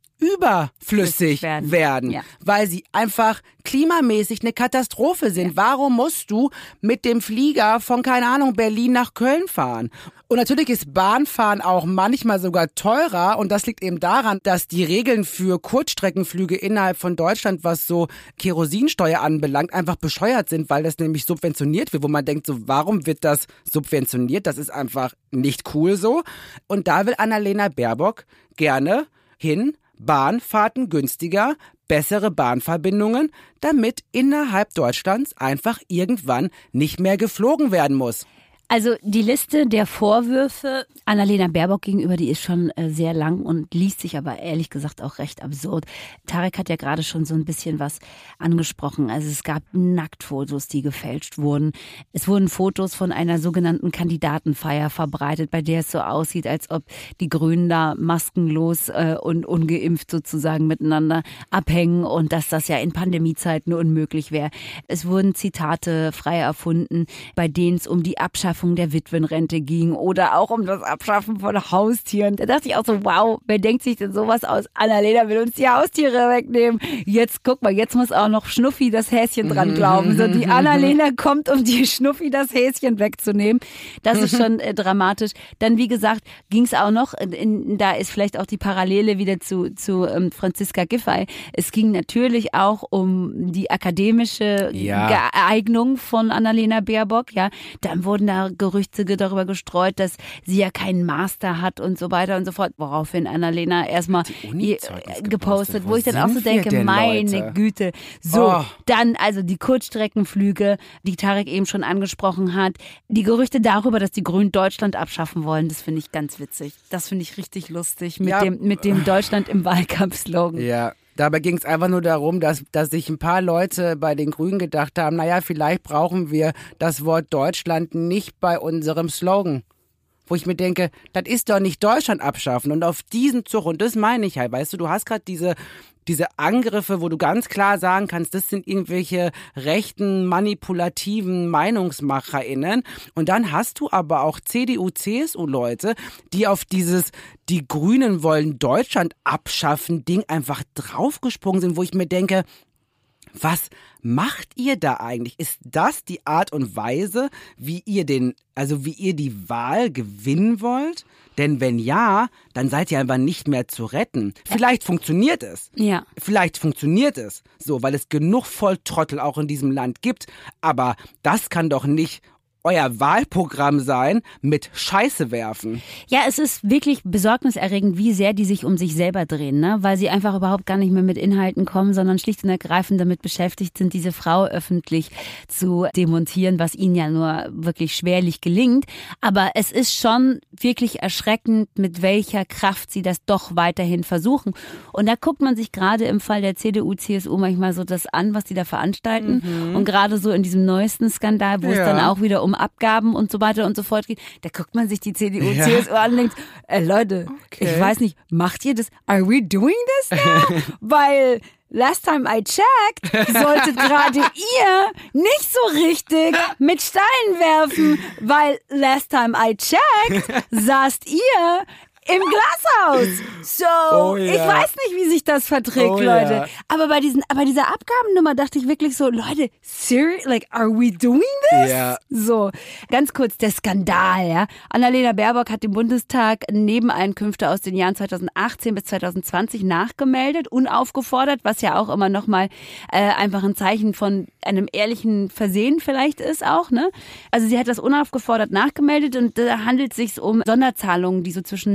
überflüssig werden, ja, weil sie einfach klimamäßig eine Katastrophe sind. Ja. Warum musst du mit dem Flieger von, keine Ahnung, Berlin nach Köln fahren? Und natürlich ist Bahnfahren auch manchmal sogar teurer und das liegt eben daran, dass die Regeln für Kurzstreckenflüge innerhalb von Deutschland, was so Kerosinsteuer anbelangt, einfach bescheuert sind, weil das nämlich subventioniert wird, wo man denkt, so, warum wird das subventioniert? Das ist einfach nicht cool so. Und da will Annalena Baerbock gerne hin, Bahnfahrten günstiger, bessere Bahnverbindungen, damit innerhalb Deutschlands einfach irgendwann nicht mehr geflogen werden muss. Also die Liste der Vorwürfe Annalena Baerbock gegenüber, die ist schon sehr lang und liest sich aber ehrlich gesagt auch recht absurd. Tarek hat ja gerade schon so ein bisschen was angesprochen. Also es gab Nacktfotos, die gefälscht wurden. Es wurden Fotos von einer sogenannten Kandidatenfeier verbreitet, bei der es so aussieht, als ob die Grünen da maskenlos und ungeimpft sozusagen miteinander abhängen und dass das ja in Pandemiezeiten unmöglich wäre. Es wurden Zitate frei erfunden, bei denen es um die Abschaffung Abschaffung der Witwenrente ging oder auch um das Abschaffen von Haustieren. Da dachte ich auch so, wow, wer denkt sich denn sowas aus? Annalena will uns die Haustiere wegnehmen. Jetzt, guck mal, jetzt muss auch noch Schnuffi das Häschen dran glauben. So, die Annalena kommt, um die Schnuffi das Häschen wegzunehmen. Das ist schon dramatisch. Dann, wie gesagt, ging es auch noch, da ist vielleicht auch die Parallele wieder zu Franziska Giffey. Es ging natürlich auch um die akademische Geeignung von Annalena Baerbock. Ja, dann wurden da Gerüchte darüber gestreut, dass sie ja keinen Master hat und so weiter und so fort. Woraufhin Annalena erstmal gepostet, wo ich dann auch so denke, meine Güte. So, dann also die Kurzstreckenflüge, die Tarek eben schon angesprochen hat. Die Gerüchte darüber, dass die Grünen Deutschland abschaffen wollen, das finde ich ganz witzig. Das finde ich richtig lustig mit dem Deutschland im Wahlkampfslogan. Ja. Dabei ging es einfach nur darum, dass sich ein paar Leute bei den Grünen gedacht haben, naja, vielleicht brauchen wir das Wort Deutschland nicht bei unserem Slogan. Wo ich mir denke, das ist doch nicht Deutschland abschaffen. Und auf diesen Zug, und das meine ich halt, weißt du hast gerade diese Angriffe, wo du ganz klar sagen kannst, das sind irgendwelche rechten, manipulativen MeinungsmacherInnen. Und dann hast du aber auch CDU, CSU-Leute, die auf die Grünen wollen Deutschland abschaffen Ding einfach draufgesprungen sind, wo ich mir denke, was macht ihr da eigentlich? Ist das die Art und Weise, wie ihr die Wahl gewinnen wollt? Denn wenn ja, dann seid ihr einfach nicht mehr zu retten. Vielleicht funktioniert es. Ja. Vielleicht funktioniert es. So, weil es genug Volltrottel auch in diesem Land gibt. Aber das kann doch nicht euer Wahlprogramm sein mit Scheiße werfen. Ja, es ist wirklich besorgniserregend, wie sehr die sich um sich selber drehen, ne? Weil sie einfach überhaupt gar nicht mehr mit Inhalten kommen, sondern schlicht und ergreifend damit beschäftigt sind, diese Frau öffentlich zu demontieren, was ihnen ja nur wirklich schwerlich gelingt. Aber es ist schon wirklich erschreckend, mit welcher Kraft sie das doch weiterhin versuchen. Und da guckt man sich gerade im Fall der CDU, CSU manchmal so das an, was die da veranstalten. Und gerade so in diesem neuesten Skandal, wo es dann auch wieder um Abgaben und so weiter und so fort geht, da guckt man sich die CDU, CSU an und denkt, Leute, ich weiß nicht, macht ihr das? Are we doing this now? Weil last time I checked, solltet gerade ihr nicht so richtig mit Steinen werfen, weil last time I checked, saßt ihr im Glashaus. So, ich weiß nicht, wie sich das verträgt, Leute. Ja. Aber bei dieser Abgabennummer dachte ich wirklich so, Leute, serious? Like, are we doing this? Ja. So, ganz kurz, der Skandal, ja. Annalena Baerbock hat dem Bundestag Nebeneinkünfte aus den Jahren 2018 bis 2020 nachgemeldet, unaufgefordert, was ja auch immer nochmal einfach ein Zeichen von einem ehrlichen Versehen vielleicht ist auch, ne? Also sie hat das unaufgefordert nachgemeldet und da handelt es sich um Sonderzahlungen, die so zwischen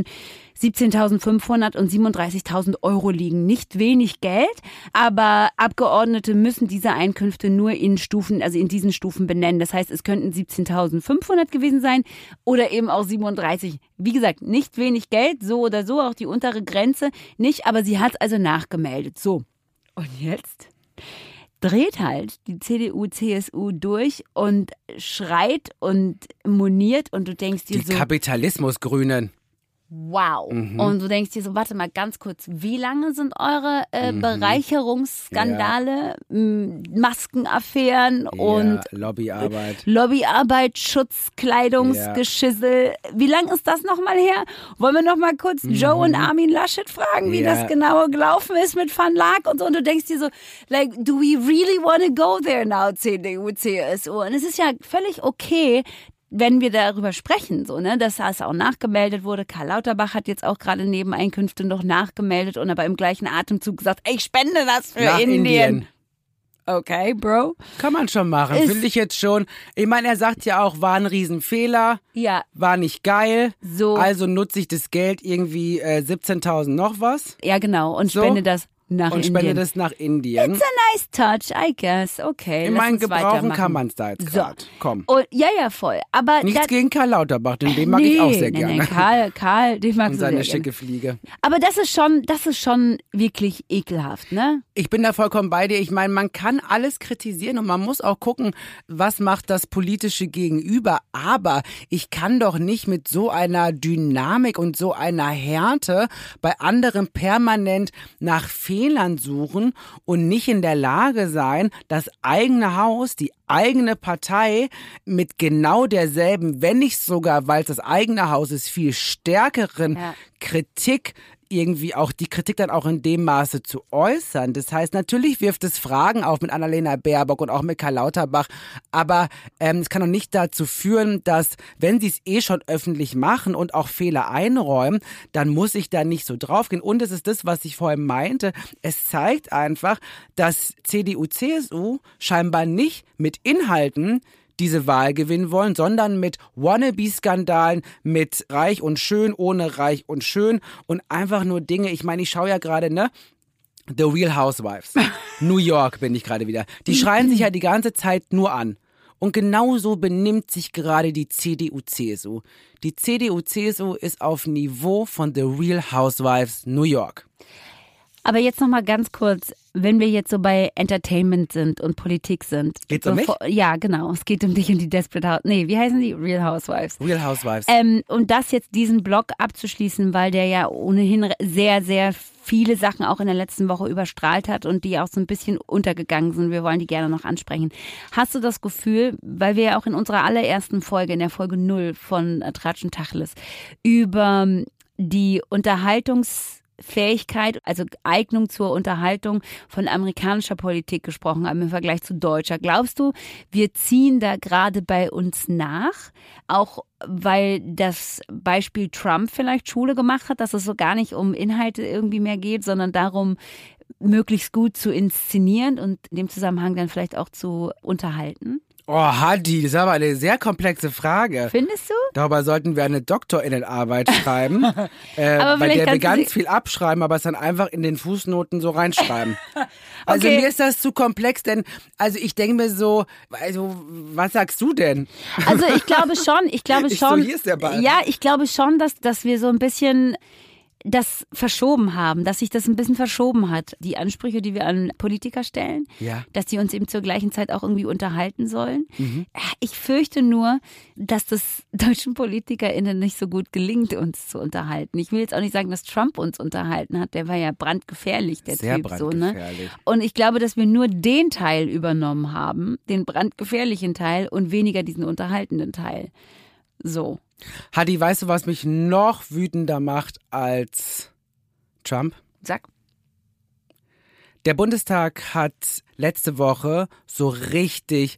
17.500 und 37.000 Euro liegen. Nicht wenig Geld, aber Abgeordnete müssen diese Einkünfte nur in diesen Stufen benennen. Das heißt, es könnten 17.500 gewesen sein oder eben auch 37. Wie gesagt, nicht wenig Geld, so oder so, auch die untere Grenze nicht, aber sie hat es also nachgemeldet. So, und jetzt dreht halt die CDU, CSU durch und schreit und moniert und du denkst dir die Kapitalismusgrünen. Wow. Und du denkst dir so, warte mal ganz kurz, wie lange sind eure Bereicherungsskandale, Maskenaffären und Lobbyarbeit, Schutzkleidungsgeschissel? Wie lang ist das nochmal her? Wollen wir nochmal kurz Joe und Armin Laschet fragen, wie das genau gelaufen ist mit Van Laak und so? Und du denkst dir so, like, do we really want to go there now, CDU, CSU? Und es ist ja völlig okay, wenn wir darüber sprechen, so, ne, dass das auch nachgemeldet wurde. Karl Lauterbach hat jetzt auch gerade Nebeneinkünfte noch nachgemeldet und aber im gleichen Atemzug gesagt, ich spende das für Indien. Okay, Bro. Kann man schon machen, finde ich jetzt schon. Ich meine, er sagt ja auch, war ein Riesenfehler, war nicht geil, so. Also nutze ich das Geld irgendwie 17.000 noch was. Ja, genau, und spende das nach Indien. Und spende das nach Indien. It's a nice touch, I guess. Okay, ich meine, gebrauchen kann man es da jetzt gerade. So. Komm. Und, ja, voll. Aber nichts gegen Karl Lauterbach, den mag ich auch sehr gerne. Nee, Karl, den mag ich sehr gerne. Und seine schicke Fliege. Aber das ist schon wirklich ekelhaft, ne? Ich bin da vollkommen bei dir. Ich meine, man kann alles kritisieren und man muss auch gucken, was macht das politische Gegenüber. Aber ich kann doch nicht mit so einer Dynamik und so einer Härte bei anderen permanent nach Fehlern Fehlern suchen und nicht in der Lage sein, das eigene Haus, die eigene Partei mit genau derselben, wenn nicht sogar, weil es das eigene Haus ist, viel stärkeren Kritik, irgendwie auch die Kritik dann auch in dem Maße zu äußern. Das heißt, natürlich wirft es Fragen auf mit Annalena Baerbock und auch mit Karl Lauterbach, aber es kann doch nicht dazu führen, dass, wenn sie es eh schon öffentlich machen und auch Fehler einräumen, dann muss ich da nicht so draufgehen. Und es ist das, was ich vorhin meinte, es zeigt einfach, dass CDU, CSU scheinbar nicht mit Inhalten diese Wahl gewinnen wollen, sondern mit Wannabe-Skandalen, mit Reich und Schön, ohne Reich und Schön und einfach nur Dinge, ich meine, ich schaue ja gerade, The Real Housewives. New York bin ich gerade wieder. Die schreien sich ja die ganze Zeit nur an. Und genauso benimmt sich gerade die CDU-CSU. Die CDU-CSU ist auf Niveau von The Real Housewives New York. Aber jetzt noch mal ganz kurz, wenn wir jetzt so bei Entertainment sind und Politik sind. Geht's um mich? Ja, genau. Es geht um dich und die Desperate Housewives. Nee, wie heißen die? Real Housewives. Real Housewives. Und das jetzt diesen Block abzuschließen, weil der ja ohnehin sehr, sehr viele Sachen auch in der letzten Woche überstrahlt hat und die auch so ein bisschen untergegangen sind. Wir wollen die gerne noch ansprechen. Hast du das Gefühl, weil wir ja auch in unserer allerersten Folge, in der Folge 0 von Tratsch und Tacheles, über die Unterhaltungsfähigkeit, also Eignung zur Unterhaltung von amerikanischer Politik gesprochen haben im Vergleich zu deutscher. Glaubst du, wir ziehen da gerade bei uns nach, auch weil das Beispiel Trump vielleicht Schule gemacht hat, dass es so gar nicht um Inhalte irgendwie mehr geht, sondern darum, möglichst gut zu inszenieren und in dem Zusammenhang dann vielleicht auch zu unterhalten? Oh, Hadi, das ist aber eine sehr komplexe Frage. Findest du? Darüber sollten wir eine Doktorinnenarbeit schreiben, bei der wir ganz viel abschreiben, aber es dann einfach in den Fußnoten so reinschreiben. Also mir ist das zu komplex, denn also ich denke mir so, also was sagst du denn? Also ich glaube schon. So, hier ist der Ball. Ja, ich glaube schon, dass wir so ein bisschen das verschoben haben, dass sich das ein bisschen verschoben hat. Die Ansprüche, die wir an Politiker stellen, dass die uns eben zur gleichen Zeit auch irgendwie unterhalten sollen. Mhm. Ich fürchte nur, dass das deutschen PolitikerInnen nicht so gut gelingt, uns zu unterhalten. Ich will jetzt auch nicht sagen, dass Trump uns unterhalten hat. Der war ja brandgefährlich, der sehr Typ. Brandgefährlich. So, ne? Und ich glaube, dass wir nur den Teil übernommen haben, den brandgefährlichen Teil und weniger diesen unterhaltenden Teil. So. Hadi, weißt du, was mich noch wütender macht als Trump? Sag. Der Bundestag hat letzte Woche so richtig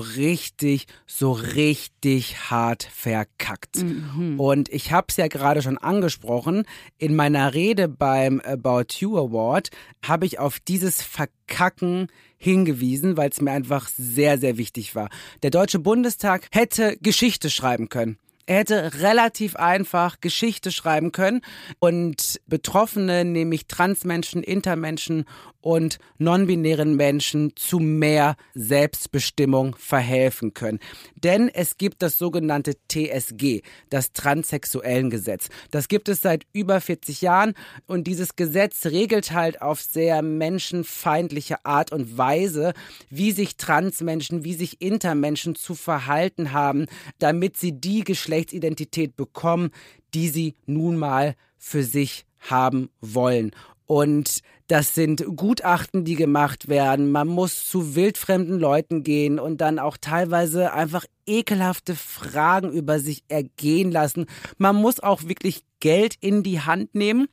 hart verkackt. Mhm. Und ich habe es ja gerade schon angesprochen, in meiner Rede beim About You Award habe ich auf dieses Verkacken hingewiesen, weil es mir einfach sehr, sehr wichtig war. Der Deutsche Bundestag hätte Geschichte schreiben können. Er hätte relativ einfach Geschichte schreiben können und Betroffene, nämlich Transmenschen, Intermenschen und non-binären Menschen zu mehr Selbstbestimmung verhelfen können. Denn es gibt das sogenannte TSG, das Transsexuellengesetz. Das gibt es seit über 40 Jahren und dieses Gesetz regelt halt auf sehr menschenfeindliche Art und Weise, wie sich Transmenschen, wie sich Intermenschen zu verhalten haben, damit sie die Geschlechtsidentität bekommen, die sie nun mal für sich haben wollen. Und das sind Gutachten, die gemacht werden. Man muss zu wildfremden Leuten gehen und dann auch teilweise einfach ekelhafte Fragen über sich ergehen lassen. Man muss auch wirklich Geld in die Hand nehmen,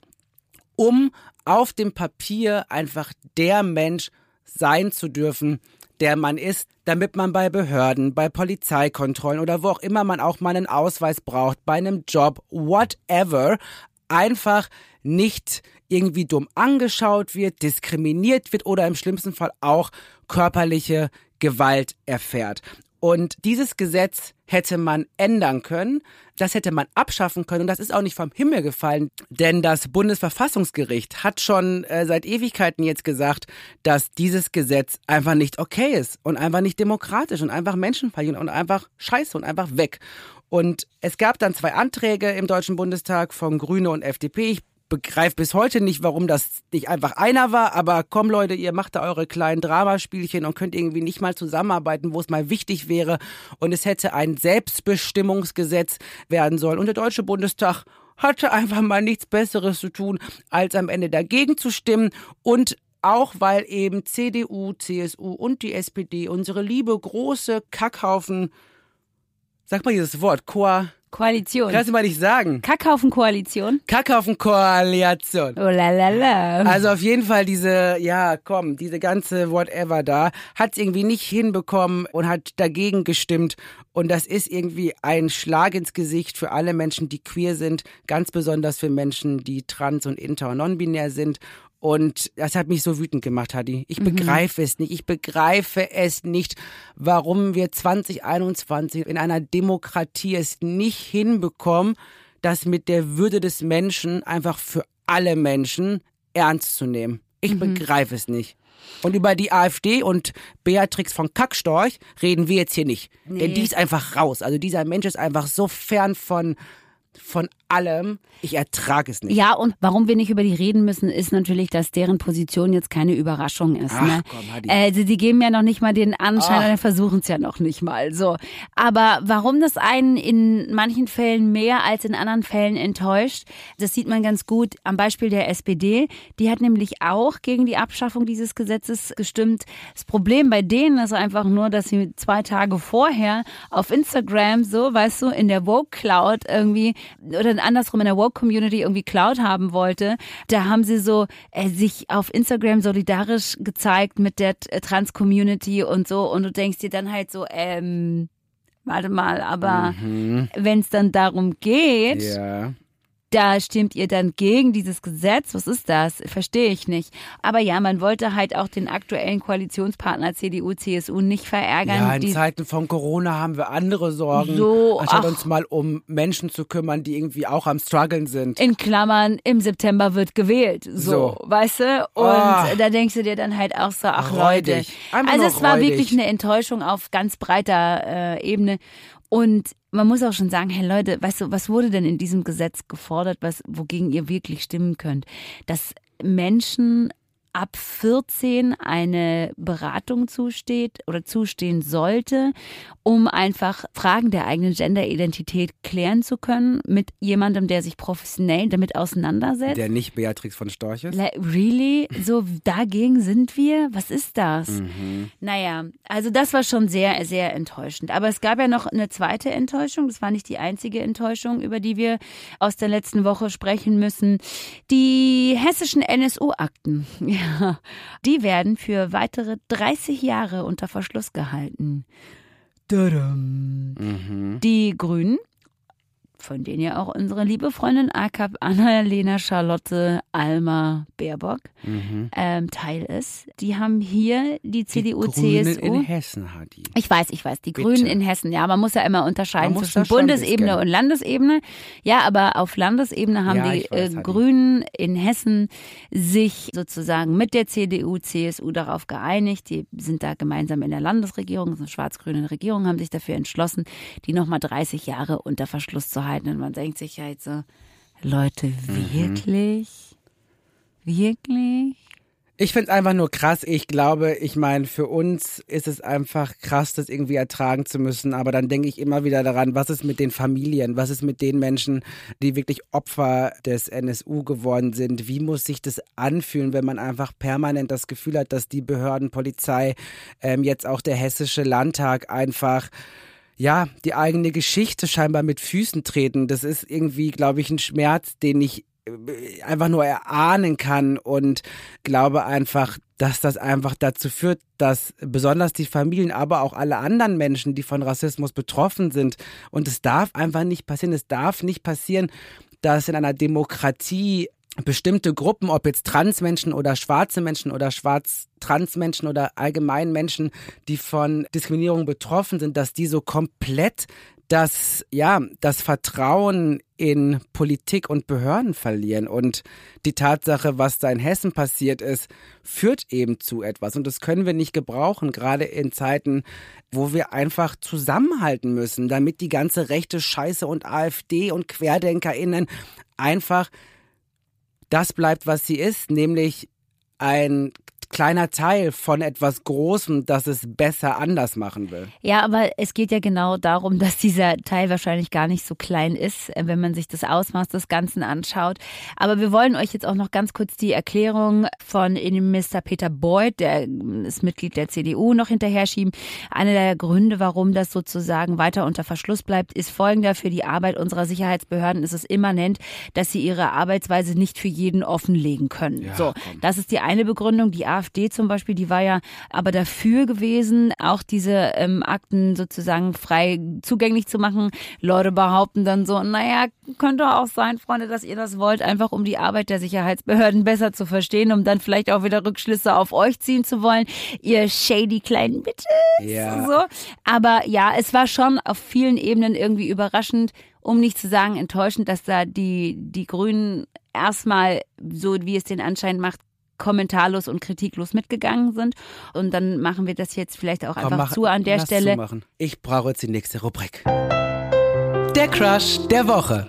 um auf dem Papier einfach der Mensch sein zu dürfen, der man ist, damit man bei Behörden, bei Polizeikontrollen oder wo auch immer man auch mal einen Ausweis braucht, bei einem Job, whatever, einfach nicht irgendwie dumm angeschaut wird, diskriminiert wird oder im schlimmsten Fall auch körperliche Gewalt erfährt. Und dieses Gesetz hätte man ändern können, das hätte man abschaffen können und das ist auch nicht vom Himmel gefallen, denn das Bundesverfassungsgericht hat schon seit Ewigkeiten jetzt gesagt, dass dieses Gesetz einfach nicht okay ist und einfach nicht demokratisch und einfach menschenfeindlich und einfach scheiße und einfach weg. Und es gab dann 2 Anträge im Deutschen Bundestag von Grüne und FDP. Ich begreife bis heute nicht, warum das nicht einfach einer war, aber komm Leute, ihr macht da eure kleinen Dramaspielchen und könnt irgendwie nicht mal zusammenarbeiten, wo es mal wichtig wäre und es hätte ein Selbstbestimmungsgesetz werden sollen und der Deutsche Bundestag hatte einfach mal nichts Besseres zu tun, als am Ende dagegen zu stimmen und auch weil eben CDU, CSU und die SPD, unsere liebe große Kackhaufen, sag mal dieses Wort, Koalition. Kannst du mal nicht sagen. Kackhaufen-Koalition. Kackhaufen-Koalition. Oh la la la. Also auf jeden Fall diese ganze Whatever da, hat's irgendwie nicht hinbekommen und hat dagegen gestimmt. Und das ist irgendwie ein Schlag ins Gesicht für alle Menschen, die queer sind, ganz besonders für Menschen, die trans und inter- und non-binär sind. Und das hat mich so wütend gemacht, Hadi. Ich begreife es nicht. Ich begreife es nicht, warum wir 2021 in einer Demokratie es nicht hinbekommen, das mit der Würde des Menschen einfach für alle Menschen ernst zu nehmen. Ich begreife es nicht. Und über die AfD und Beatrix von Kackstorch reden wir jetzt hier nicht. Nee. Denn die ist einfach raus. Also dieser Mensch ist einfach so fern von allem. Ich ertrage es nicht. Ja, und warum wir nicht über die reden müssen, ist natürlich, dass deren Position jetzt keine Überraschung ist. Ach, ne? komm, Hadi. Also die geben ja noch nicht mal den Anschein oder versuchen es ja noch nicht mal. So. Aber warum das einen in manchen Fällen mehr als in anderen Fällen enttäuscht, das sieht man ganz gut am Beispiel der SPD. Die hat nämlich auch gegen die Abschaffung dieses Gesetzes gestimmt. Das Problem bei denen ist einfach nur, dass sie 2 Tage vorher auf Instagram so, weißt du, in der Woke Cloud irgendwie oder andersrum in der Woke-Community irgendwie Cloud haben wollte. Da haben sie so sich auf Instagram solidarisch gezeigt mit der Trans-Community und so. Und du denkst dir dann halt so, warte mal, aber wenn es dann darum geht, da stimmt ihr dann gegen dieses Gesetz? Was ist das? Verstehe ich nicht. Aber ja, man wollte halt auch den aktuellen Koalitionspartner CDU, CSU nicht verärgern. Ja, in Zeiten von Corona haben wir andere Sorgen, anstatt uns mal um Menschen zu kümmern, die irgendwie auch am Struggeln sind. In Klammern, im September wird gewählt. So. Weißt du? Und da denkst du dir dann halt auch so, ach Leute. Also es war wirklich eine Enttäuschung auf ganz breiter Ebene. Und man muss auch schon sagen, hey Leute, weißt du, was wurde denn in diesem Gesetz gefordert, wogegen ihr wirklich stimmen könnt? Dass Menschen ab 14 eine Beratung zusteht oder zustehen sollte, um einfach Fragen der eigenen Genderidentität klären zu können mit jemandem, der sich professionell damit auseinandersetzt. Der nicht Beatrix von Storch ist? Really? So dagegen sind wir? Was ist das? Naja, also das war schon sehr, sehr enttäuschend. Aber es gab ja noch eine zweite Enttäuschung. Das war nicht die einzige Enttäuschung, über die wir aus der letzten Woche sprechen müssen. Die hessischen NSU-Akten. Ja, die werden für weitere 30 Jahre unter Verschluss gehalten. Die Grünen, von denen ja auch unsere liebe Freundin AKAP Annalena Charlotte Alma Baerbock Teil ist. Die haben hier die CDU, Grünen CSU. in Hessen, Hadi. Ich weiß, die Bitte. Grünen in Hessen. Ja, man muss ja immer unterscheiden zwischen Bundesebene und Landesebene. Ja, aber auf Landesebene haben die Grünen in Hessen sich sozusagen mit der CDU, CSU darauf geeinigt. Die sind da gemeinsam in der Landesregierung, so eine schwarz-grüne Regierung, haben sich dafür entschlossen, die nochmal 30 Jahre unter Verschluss zu halten. Und man denkt sich halt so, Leute, wirklich? Wirklich? Ich find's einfach nur krass. Ich glaube, für uns ist es einfach krass, das irgendwie ertragen zu müssen. Aber dann denke ich immer wieder daran, was ist mit den Familien? Was ist mit den Menschen, die wirklich Opfer des NSU geworden sind? Wie muss sich das anfühlen, wenn man einfach permanent das Gefühl hat, dass die Behörden, Polizei, jetzt auch der Hessische Landtag einfach die eigene Geschichte scheinbar mit Füßen treten. Das ist irgendwie, glaube ich, ein Schmerz, den ich einfach nur erahnen kann und glaube einfach, dass das einfach dazu führt, dass besonders die Familien, aber auch alle anderen Menschen, die von Rassismus betroffen sind, und es darf einfach nicht passieren, es darf nicht passieren, dass in einer Demokratie bestimmte Gruppen, ob jetzt Transmenschen oder schwarze Menschen oder schwarz-Transmenschen oder allgemein Menschen, die von Diskriminierung betroffen sind, dass die so komplett das Vertrauen in Politik und Behörden verlieren. Und die Tatsache, was da in Hessen passiert ist, führt eben zu etwas. Und das können wir nicht gebrauchen, gerade in Zeiten, wo wir einfach zusammenhalten müssen, damit die ganze rechte Scheiße und AfD und QuerdenkerInnen einfach das bleibt, was sie ist, nämlich ein kleiner Teil von etwas Großem, das es besser anders machen will. Ja, aber es geht ja genau darum, dass dieser Teil wahrscheinlich gar nicht so klein ist, wenn man sich das Ausmaß des Ganzen anschaut. Aber wir wollen euch jetzt auch noch ganz kurz die Erklärung von Innenminister Peter Beuth, der ist Mitglied der CDU, noch hinterher schieben. Einer der Gründe, warum das sozusagen weiter unter Verschluss bleibt, ist folgender: Für die Arbeit unserer Sicherheitsbehörden ist es immanent, dass sie ihre Arbeitsweise nicht für jeden offenlegen können. Ja, so, das ist die eine Begründung. Die AfD zum Beispiel, die war ja aber dafür gewesen, auch diese Akten sozusagen frei zugänglich zu machen. Leute behaupten dann so, naja, könnte auch sein, Freunde, dass ihr das wollt, einfach um die Arbeit der Sicherheitsbehörden besser zu verstehen, um dann vielleicht auch wieder Rückschlüsse auf euch ziehen zu wollen. Ihr shady kleinen Bitches. Ja. So. Aber ja, es war schon auf vielen Ebenen irgendwie überraschend, um nicht zu sagen enttäuschend, dass da die Grünen erstmal, so wie es den Anschein macht, kommentarlos und kritiklos mitgegangen sind. Und dann machen wir das jetzt vielleicht auch einfach zu an der Stelle. Ich brauche jetzt die nächste Rubrik. Der Crush der Woche.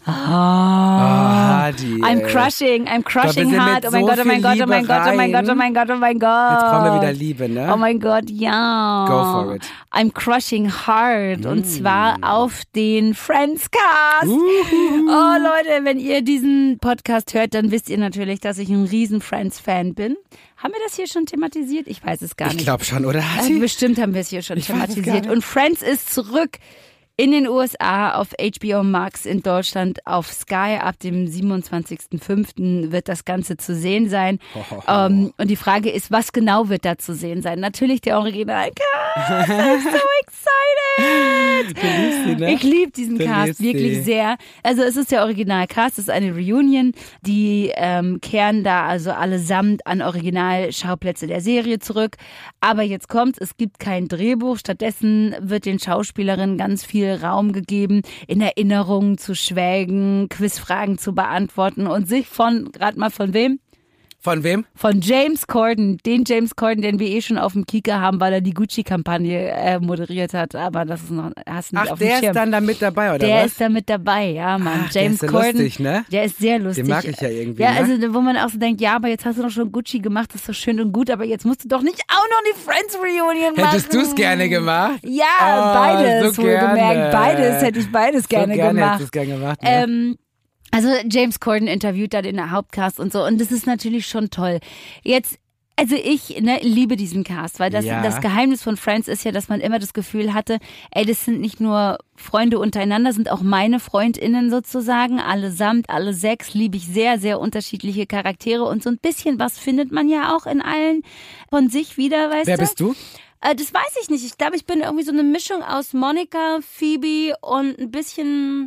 Hadi, I'm crushing hard. Oh mein Gott, oh mein Gott, oh mein Gott, oh mein Gott, oh mein Gott, oh mein Gott. Jetzt brauchen wir wieder Liebe, ne? Oh mein Gott, ja. Go for it. I'm crushing hard. Und zwar auf den Friends-Cast. Oh Leute, wenn ihr diesen Podcast hört, dann wisst ihr natürlich, dass ich ein riesen Friends-Fan bin. Haben wir das hier schon thematisiert? Ich weiß es gar nicht. Ich glaube schon, oder? Bestimmt haben wir es hier schon thematisiert. Und Friends ist zurück. In den USA, auf HBO Max, in Deutschland auf Sky. Ab dem 27.05. wird das Ganze zu sehen sein. Und die Frage ist, was genau wird da zu sehen sein? Natürlich der Originalcast. I'm so excited. Du liebst sie, ne? Ich liebe diesen Cast wirklich sehr. Also es ist der Originalcast, es ist eine Reunion. Die kehren da also allesamt an Originalschauplätze der Serie zurück. Aber jetzt kommt's, es gibt kein Drehbuch. Stattdessen wird den Schauspielerinnen ganz viel Raum gegeben, in Erinnerungen zu schwelgen, Quizfragen zu beantworten und sich von wem? Von wem? Von James Corden, den wir schon auf dem Kieker haben, weil er die Gucci-Kampagne moderiert hat. Aber das ist noch, hast du nicht auf dem Schirm. Der ist dann da mit dabei, oder der was? Der ist da mit dabei, ja, Mann. James der ist Corden. Lustig, ne? Der ist sehr lustig. Den mag ich ja irgendwie. Ja, ne? also wo man auch so denkt, ja, aber jetzt hast du doch schon Gucci gemacht, das ist so schön und gut, aber jetzt musst du doch nicht auch noch die Friends-Reunion machen. Hättest du es gerne gemacht? Ja, beides, so wohlgemerkt. Beides hätte ich gerne gemacht. Hättest du es gerne gemacht, ne? Also James Corden interviewt da den Hauptcast und so und das ist natürlich schon toll. Jetzt, also ich liebe diesen Cast, weil das Geheimnis von Friends ist ja, dass man immer das Gefühl hatte, ey, das sind nicht nur Freunde untereinander, sind auch meine FreundInnen sozusagen, allesamt, alle 6, liebe ich sehr, sehr unterschiedliche Charaktere und so ein bisschen was findet man ja auch in allen von sich wieder, weißt du? Wer bist du? Das weiß ich nicht. Ich glaube, ich bin irgendwie so eine Mischung aus Monica, Phoebe und ein bisschen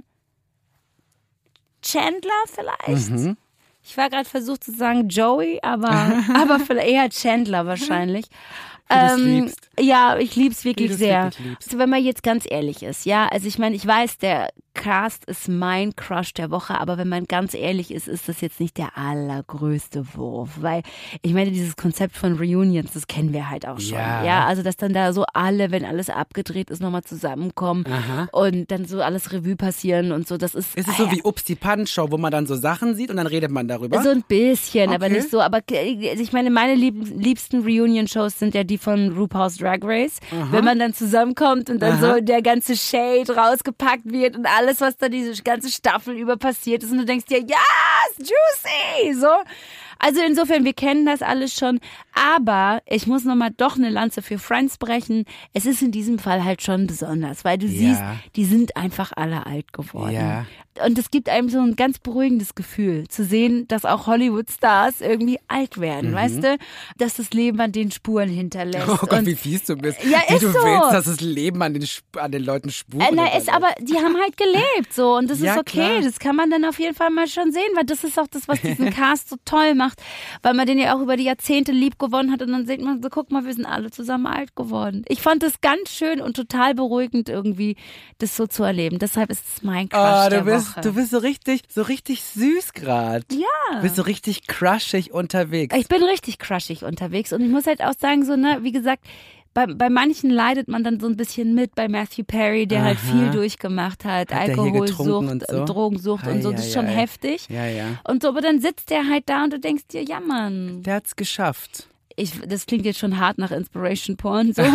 Chandler vielleicht. Mhm. Ich war gerade versucht zu sagen Joey, aber vielleicht eher Chandler wahrscheinlich. Wie du es liebst. Ja, ich lieb's wirklich sehr. Liebst. Also, wenn man jetzt ganz ehrlich ist, ja, also ich meine, ich weiß, der Cast ist mein Crush der Woche, aber wenn man ganz ehrlich ist, ist das jetzt nicht der allergrößte Wurf, weil ich meine, dieses Konzept von Reunions, das kennen wir halt auch schon, ja, also dass dann da so alle, wenn alles abgedreht ist, nochmal zusammenkommen und dann so alles Revue passieren und so, das ist... Ist es so wie Ups, die Pannenshow, wo man dann so Sachen sieht und dann redet man darüber? So ein bisschen, aber nicht so, aber ich meine, meine liebsten Reunion-Shows sind ja die von RuPaul's Drag Race, wenn man dann zusammenkommt und dann so der ganze Shade rausgepackt wird und alles, was da diese ganze Staffel über passiert ist und du denkst dir, yes, juicy, so. Also insofern, wir kennen das alles schon, aber ich muss nochmal doch eine Lanze für Friends brechen. Es ist in diesem Fall halt schon besonders, weil du siehst, die sind einfach alle alt geworden. Ja. Und es gibt einem so ein ganz beruhigendes Gefühl, zu sehen, dass auch Hollywood-Stars irgendwie alt werden, weißt du? Dass das Leben an den Spuren hinterlässt. Oh Gott, wie fies du bist. Ja, wie ist du so. willst, dass das Leben an den Leuten Spuren hinterlässt. Aber die haben halt gelebt so und das ist okay. Klar. Das kann man dann auf jeden Fall mal schon sehen, weil das ist auch das, was diesen Cast so toll macht, weil man den ja auch über die Jahrzehnte lieb gewonnen hat und dann sieht man so, guck mal, wir sind alle zusammen alt geworden. Ich fand das ganz schön und total beruhigend irgendwie, das so zu erleben. Deshalb ist es mein Crush der Woche. Du bist so richtig süß gerade. Ja. Du bist so richtig crushig unterwegs. Ich bin richtig crushig unterwegs und ich muss halt auch sagen, so, ne, wie gesagt, bei manchen leidet man dann so ein bisschen mit, bei Matthew Perry, der halt viel durchgemacht hat Alkoholsucht, und so? Drogensucht und so, das ist schon heftig. Ja. Und so, aber dann sitzt der halt da und du denkst dir, ja Mann. Der hat's geschafft. das klingt jetzt schon hart nach Inspiration Porn, so,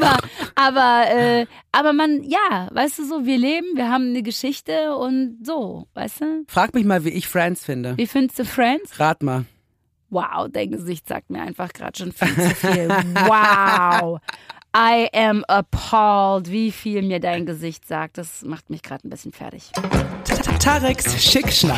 aber man, ja, weißt du so, wir leben, wir haben eine Geschichte und so, weißt du? Frag mich mal, wie ich Friends finde. Wie findest du Friends? Rat mal. Wow, dein Gesicht sagt mir einfach gerade schon viel zu viel. Wow. I am appalled, wie viel mir dein Gesicht sagt. Das macht mich gerade ein bisschen fertig. Tareks Schickschnack.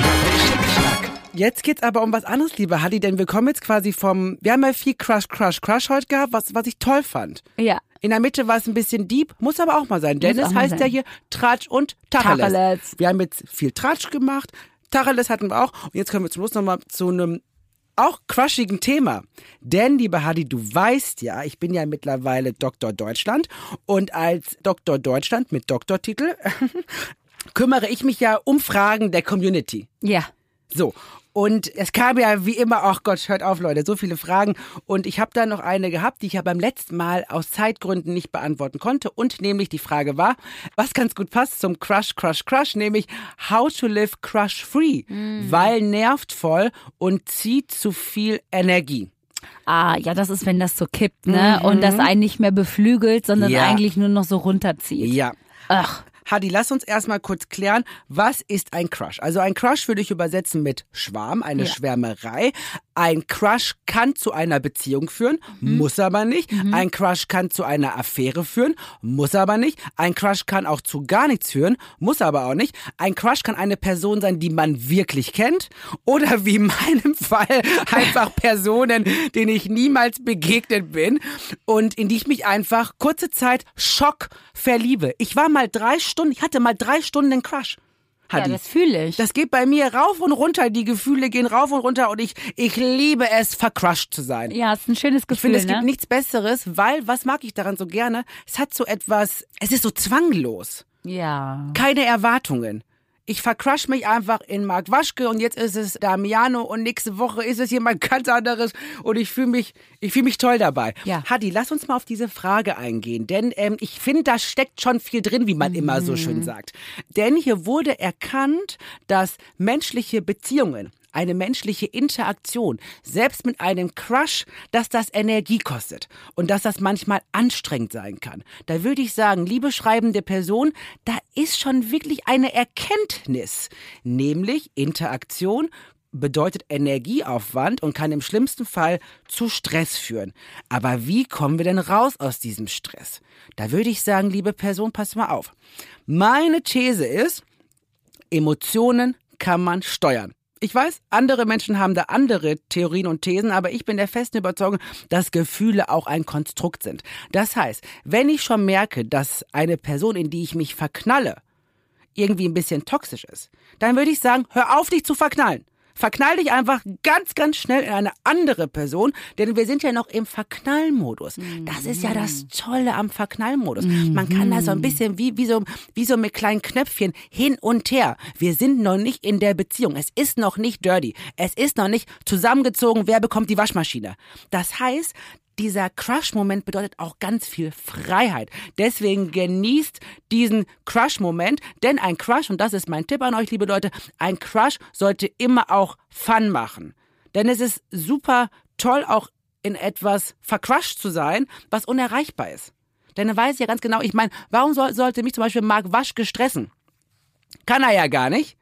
Jetzt geht's aber um was anderes, liebe Hadi, denn wir kommen jetzt quasi wir haben ja viel Crush heute gehabt, was ich toll fand. Ja. In der Mitte war es ein bisschen deep, muss aber auch mal sein, denn es heißt ja hier Tratsch und Tacheles. Wir haben jetzt viel Tratsch gemacht, Tacheles hatten wir auch und jetzt kommen wir zum Schluss nochmal zu einem auch crushigen Thema. Denn, liebe Hadi, du weißt ja, ich bin ja mittlerweile Dr. Deutschland und als Dr. Deutschland mit Doktortitel kümmere ich mich ja um Fragen der Community. Ja. So, und es kam ja wie immer, ach Gott, hört auf Leute, so viele Fragen und ich habe da noch eine gehabt, die ich ja beim letzten Mal aus Zeitgründen nicht beantworten konnte und nämlich die Frage war, was ganz gut passt zum Crush, nämlich how to live crush free, weil nervt voll und zieht zu viel Energie. Ah, ja, das ist, wenn das so kippt, ne? Und das einen nicht mehr beflügelt, sondern eigentlich nur noch so runterzieht. Ja. Ach. Hadi, lass uns erstmal kurz klären, was ist ein Crush? Also ein Crush würde ich übersetzen mit Schwarm, eine Schwärmerei. Ein Crush kann zu einer Beziehung führen, muss aber nicht. Ein Crush kann zu einer Affäre führen, muss aber nicht. Ein Crush kann auch zu gar nichts führen, muss aber auch nicht. Ein Crush kann eine Person sein, die man wirklich kennt oder wie in meinem Fall einfach Personen, denen ich niemals begegnet bin und in die ich mich einfach kurze Zeit Schock verliebe. Ich hatte mal 3 Stunden einen Crush. Hadi. Ja, das fühle ich. Das geht bei mir rauf und runter, die Gefühle gehen rauf und runter und ich liebe es, vercrushed zu sein. Ja, es ist ein schönes Gefühl, Ich finde, es gibt nichts Besseres, weil, was mag ich daran so gerne? Es hat so etwas, es ist so zwanglos. Ja. Keine Erwartungen. Ich vercrush mich einfach in Marc Waschke und jetzt ist es Damiano und nächste Woche ist es jemand ganz anderes und ich fühle mich toll dabei. Ja. Hadi, lass uns mal auf diese Frage eingehen, denn ich finde, da steckt schon viel drin, wie man immer so schön sagt. Denn hier wurde erkannt, dass menschliche Beziehungen, eine menschliche Interaktion, selbst mit einem Crush, dass das Energie kostet und dass das manchmal anstrengend sein kann. Da würde ich sagen, liebe schreibende Person, da ist schon wirklich eine Erkenntnis, nämlich Interaktion bedeutet Energieaufwand und kann im schlimmsten Fall zu Stress führen. Aber wie kommen wir denn raus aus diesem Stress? Da würde ich sagen, liebe Person, pass mal auf. Meine These ist, Emotionen kann man steuern. Ich weiß, andere Menschen haben da andere Theorien und Thesen, aber ich bin der festen Überzeugung, dass Gefühle auch ein Konstrukt sind. Das heißt, wenn ich schon merke, dass eine Person, in die ich mich verknalle, irgendwie ein bisschen toxisch ist, dann würde ich sagen, hör auf, dich zu verknallen. Verknall dich einfach ganz, ganz schnell in eine andere Person, denn wir sind ja noch im Verknallmodus. Das ist ja das Tolle am Verknallmodus. Man kann da so ein bisschen wie so mit kleinen Knöpfchen hin und her. Wir sind noch nicht in der Beziehung. Es ist noch nicht dirty. Es ist noch nicht zusammengezogen, wer bekommt die Waschmaschine. Das heißt, dieser Crush-Moment bedeutet auch ganz viel Freiheit. Deswegen genießt diesen Crush-Moment, denn ein Crush, und das ist mein Tipp an euch, liebe Leute, ein Crush sollte immer auch Fun machen. Denn es ist super toll, auch in etwas vercrushed zu sein, was unerreichbar ist. Denn er weiß ja ganz genau, ich meine, warum sollte mich zum Beispiel Marc Waschke stressen? Kann er ja gar nicht.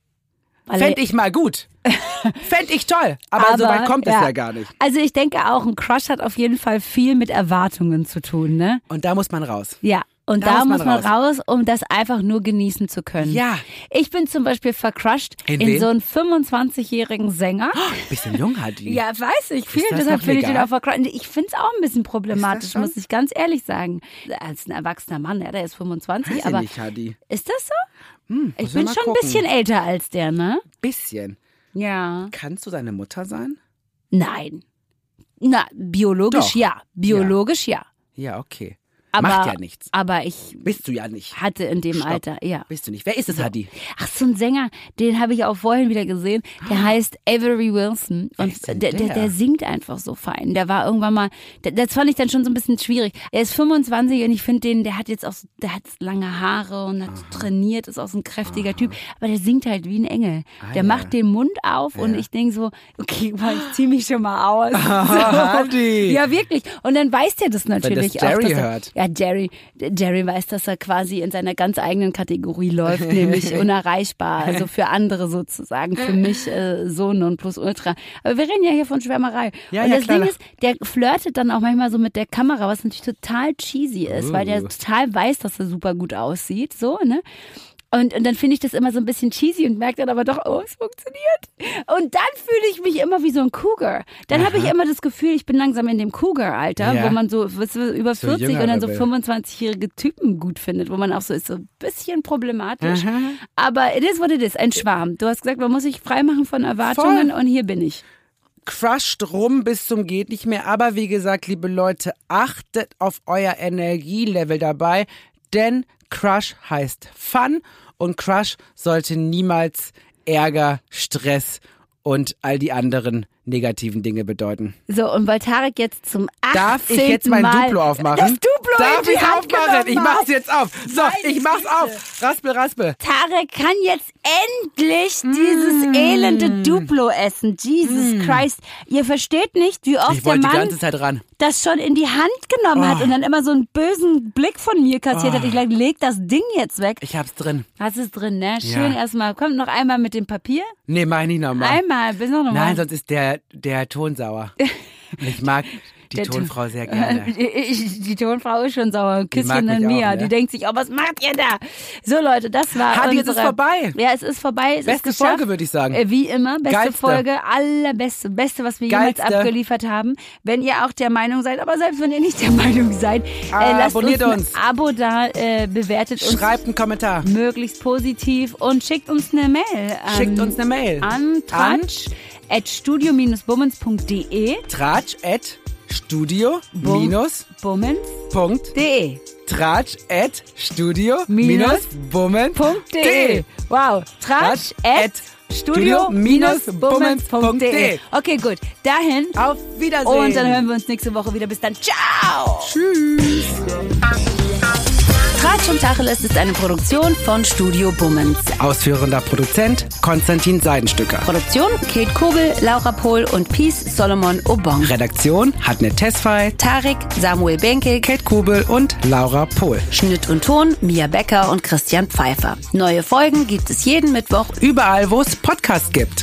Fände ich mal gut. Fände ich toll. Aber so weit kommt es ja gar nicht. Also ich denke auch, ein Crush hat auf jeden Fall viel mit Erwartungen zu tun, ne? Und da muss man raus. Ja. Und da muss man raus, um das einfach nur genießen zu können. Ja. Ich bin zum Beispiel vercrushed in so einen 25-jährigen Sänger. Oh, bisschen jung hat die. Ja, weiß ich. Deshalb finde ich den auch vercrushed. Ich finde es auch ein bisschen problematisch, muss ich ganz ehrlich sagen. Als ein erwachsener Mann, ja, der ist 25. Weiß aber ich nicht, Hadi. Ist das so? Ich bin schon ein bisschen älter als der, ne? Bisschen. Ja. Kannst du seine Mutter sein? Nein. Na, biologisch Doch. ja. Biologisch ja. Ja, okay. Macht ja nichts. Aber ich Bist du ja nicht. hatte in dem Alter, ja. Bist du nicht. Wer ist es, Hadi? Ach, so ein Sänger, den habe ich auch vorhin wieder gesehen. Der heißt Avery Wilson. Und ist denn der singt einfach so fein. Der war irgendwann mal, das fand ich dann schon so ein bisschen schwierig. Er ist 25 und ich finde der hat jetzt auch, der hat lange Haare und hat trainiert, ist auch so ein kräftiger Typ. Aber der singt halt wie ein Engel. Der macht den Mund auf und ich denke so, okay, ich zieh mich schon mal aus. Hadi. Ja, wirklich. Und dann weiß der das natürlich Wenn das Jerry auch. hört. Ja, Jerry weiß, dass er quasi in seiner ganz eigenen Kategorie läuft, nämlich unerreichbar. Also für andere sozusagen, für mich so Nonplusultra. Aber wir reden ja hier von Schwärmerei. Ja, und ja, das klar. Ding ist, der flirtet dann auch manchmal so mit der Kamera, was natürlich total cheesy ist, weil der total weiß, dass er super gut aussieht, so, ne? Und dann finde ich das immer so ein bisschen cheesy und merke dann aber doch, oh, es funktioniert. Und dann fühle ich mich immer wie so ein Cougar. Dann habe ich immer das Gefühl, ich bin langsam in dem Cougar-Alter, wo man so über 40 und dann so 25-jährige Typen gut findet, wo man auch so ist, so ein bisschen problematisch. Aber it is what it is, ein Schwarm. Du hast gesagt, man muss sich freimachen von Erwartungen und hier bin ich. Crusht rum bis zum geht nicht mehr. Aber wie gesagt, liebe Leute, achtet auf euer Energielevel dabei, denn Crush heißt Fun und Crush sollte niemals Ärger, Stress und all die anderen negativen Dinge bedeuten. So, und weil Tarek jetzt zum 18. Darf ich jetzt mein Mal Duplo aufmachen? Das Duplo Darf in die ich Hand aufmachen? genommen Ich mach's jetzt auf. So, Meine ich mach's Güte. auf. Raspel. Tarek kann jetzt endlich dieses elende Duplo essen. Jesus Christ. Ihr versteht nicht, wie oft Ich der wollte die Mann ganze Zeit ran. das schon in die Hand genommen hat und dann immer so einen bösen Blick von mir kassiert hat. Ich leg das Ding jetzt weg. Ich hab's drin. Hast es drin, ne? Schön Ja. erstmal. Kommt noch einmal mit dem Papier. Nee, mach ich nicht nochmal. Einmal, bis noch Nein, mal. sonst ist der Ton sauer. Und ich mag die Der Tonfrau sehr gerne. Die Tonfrau ist schon sauer. Ein Küsschen mag an mich Mia. auch, ne? Die denkt sich, oh, was macht ihr da? So, Leute, das war Hadi, unsere... es ist vorbei. Ja, es ist vorbei. Es Beste ist geschafft. Folge, würde ich sagen. Wie immer, beste Geilste. Folge, allerbeste, beste, was wir jemals Geilste. abgeliefert haben. Wenn ihr auch der Meinung seid, aber selbst wenn ihr nicht der Meinung seid, lasst Abonniert uns. ein Abo da, bewertet uns Schreibt einen Kommentar. möglichst positiv und schickt uns eine Mail. Schickt uns eine Mail. An tratsch@studio-bummens.de. Tratsch@studio-bummens.de. Bummens.de. Tratsch@studio-bummens.de. Wow. Tratsch@studio-bummens.de. Okay, gut. Dahin. Auf Wiedersehen. Und dann hören wir uns nächste Woche wieder. Bis dann. Ciao. Tschüss. Tratsch und Tacheles ist eine Produktion von Studio Bummens. Ausführender Produzent Konstantin Seidenstücker. Produktion Kate Kugel, Laura Pohl und Peace Solomon Obong. Redaktion Hatne Tesfay, Tarek, Samuel Benke, Kate Kubel und Laura Pohl. Schnitt und Ton Mia Becker und Christian Pfeiffer. Neue Folgen gibt es jeden Mittwoch. Überall, wo es Podcasts gibt.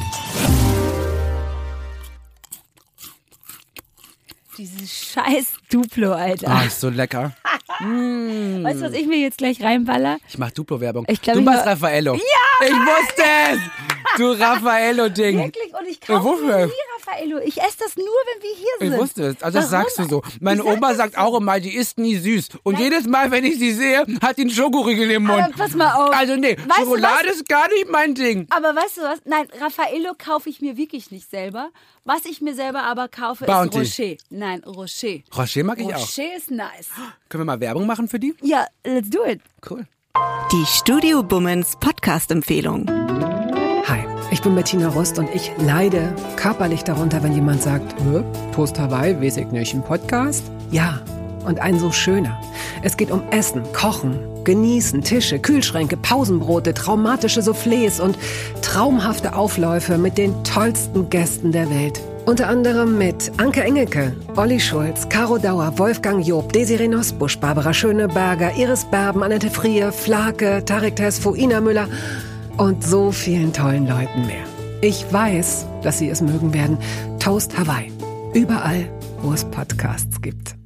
Dieses scheiß Duplo, Alter. Ah, ist so lecker. Weißt du, was ich mir jetzt gleich reinballer? Ich mach Duplo-Werbung. Ich glaub, Du ich machst mach- Raffaello. Ja! Ich wusste es! Du Raffaello-Ding. Wirklich? Und ich kaufe wofür? nie Raffaello. Ich esse das nur, wenn wir hier sind. Ich wusste es. Also das Warum? sagst du so. Meine Ich sag Oma das sagt so. auch immer, die ist nie süß. Und jedes Mal, wenn ich sie sehe, hat die einen Schokoriegel im Mund. Aber pass mal auf. Also nee, Weißt du Schokolade was? ist gar nicht mein Ding. Aber weißt du was? Nein, Raffaello kaufe ich mir wirklich nicht selber. Was ich mir selber aber kaufe, Bounty. ist Rocher. Nein, Rocher. Rocher mag ich auch. Rocher ist nice. Können wir mal Werbung machen für die? Ja, let's do it. Cool. Die Studio Bummens Podcast-Empfehlung. Hi, ich bin Bettina Rust und ich leide körperlich darunter, wenn jemand sagt, Toast Hawaii, weiß ich nicht, ein Podcast? Ja, und ein so schöner. Es geht um Essen, Kochen, Genießen, Tische, Kühlschränke, Pausenbrote, traumatische Soufflés und traumhafte Aufläufe mit den tollsten Gästen der Welt. Unter anderem mit Anke Engelke, Olli Schulz, Caro Dauer, Wolfgang Job, Desiree Nosbusch, Barbara Schöneberger, Iris Berben, Annette Frier, Flake, Tarek Tesfu, Ina Müller und so vielen tollen Leuten mehr. Ich weiß, dass Sie es mögen werden. Toast Hawaii. Überall, wo es Podcasts gibt.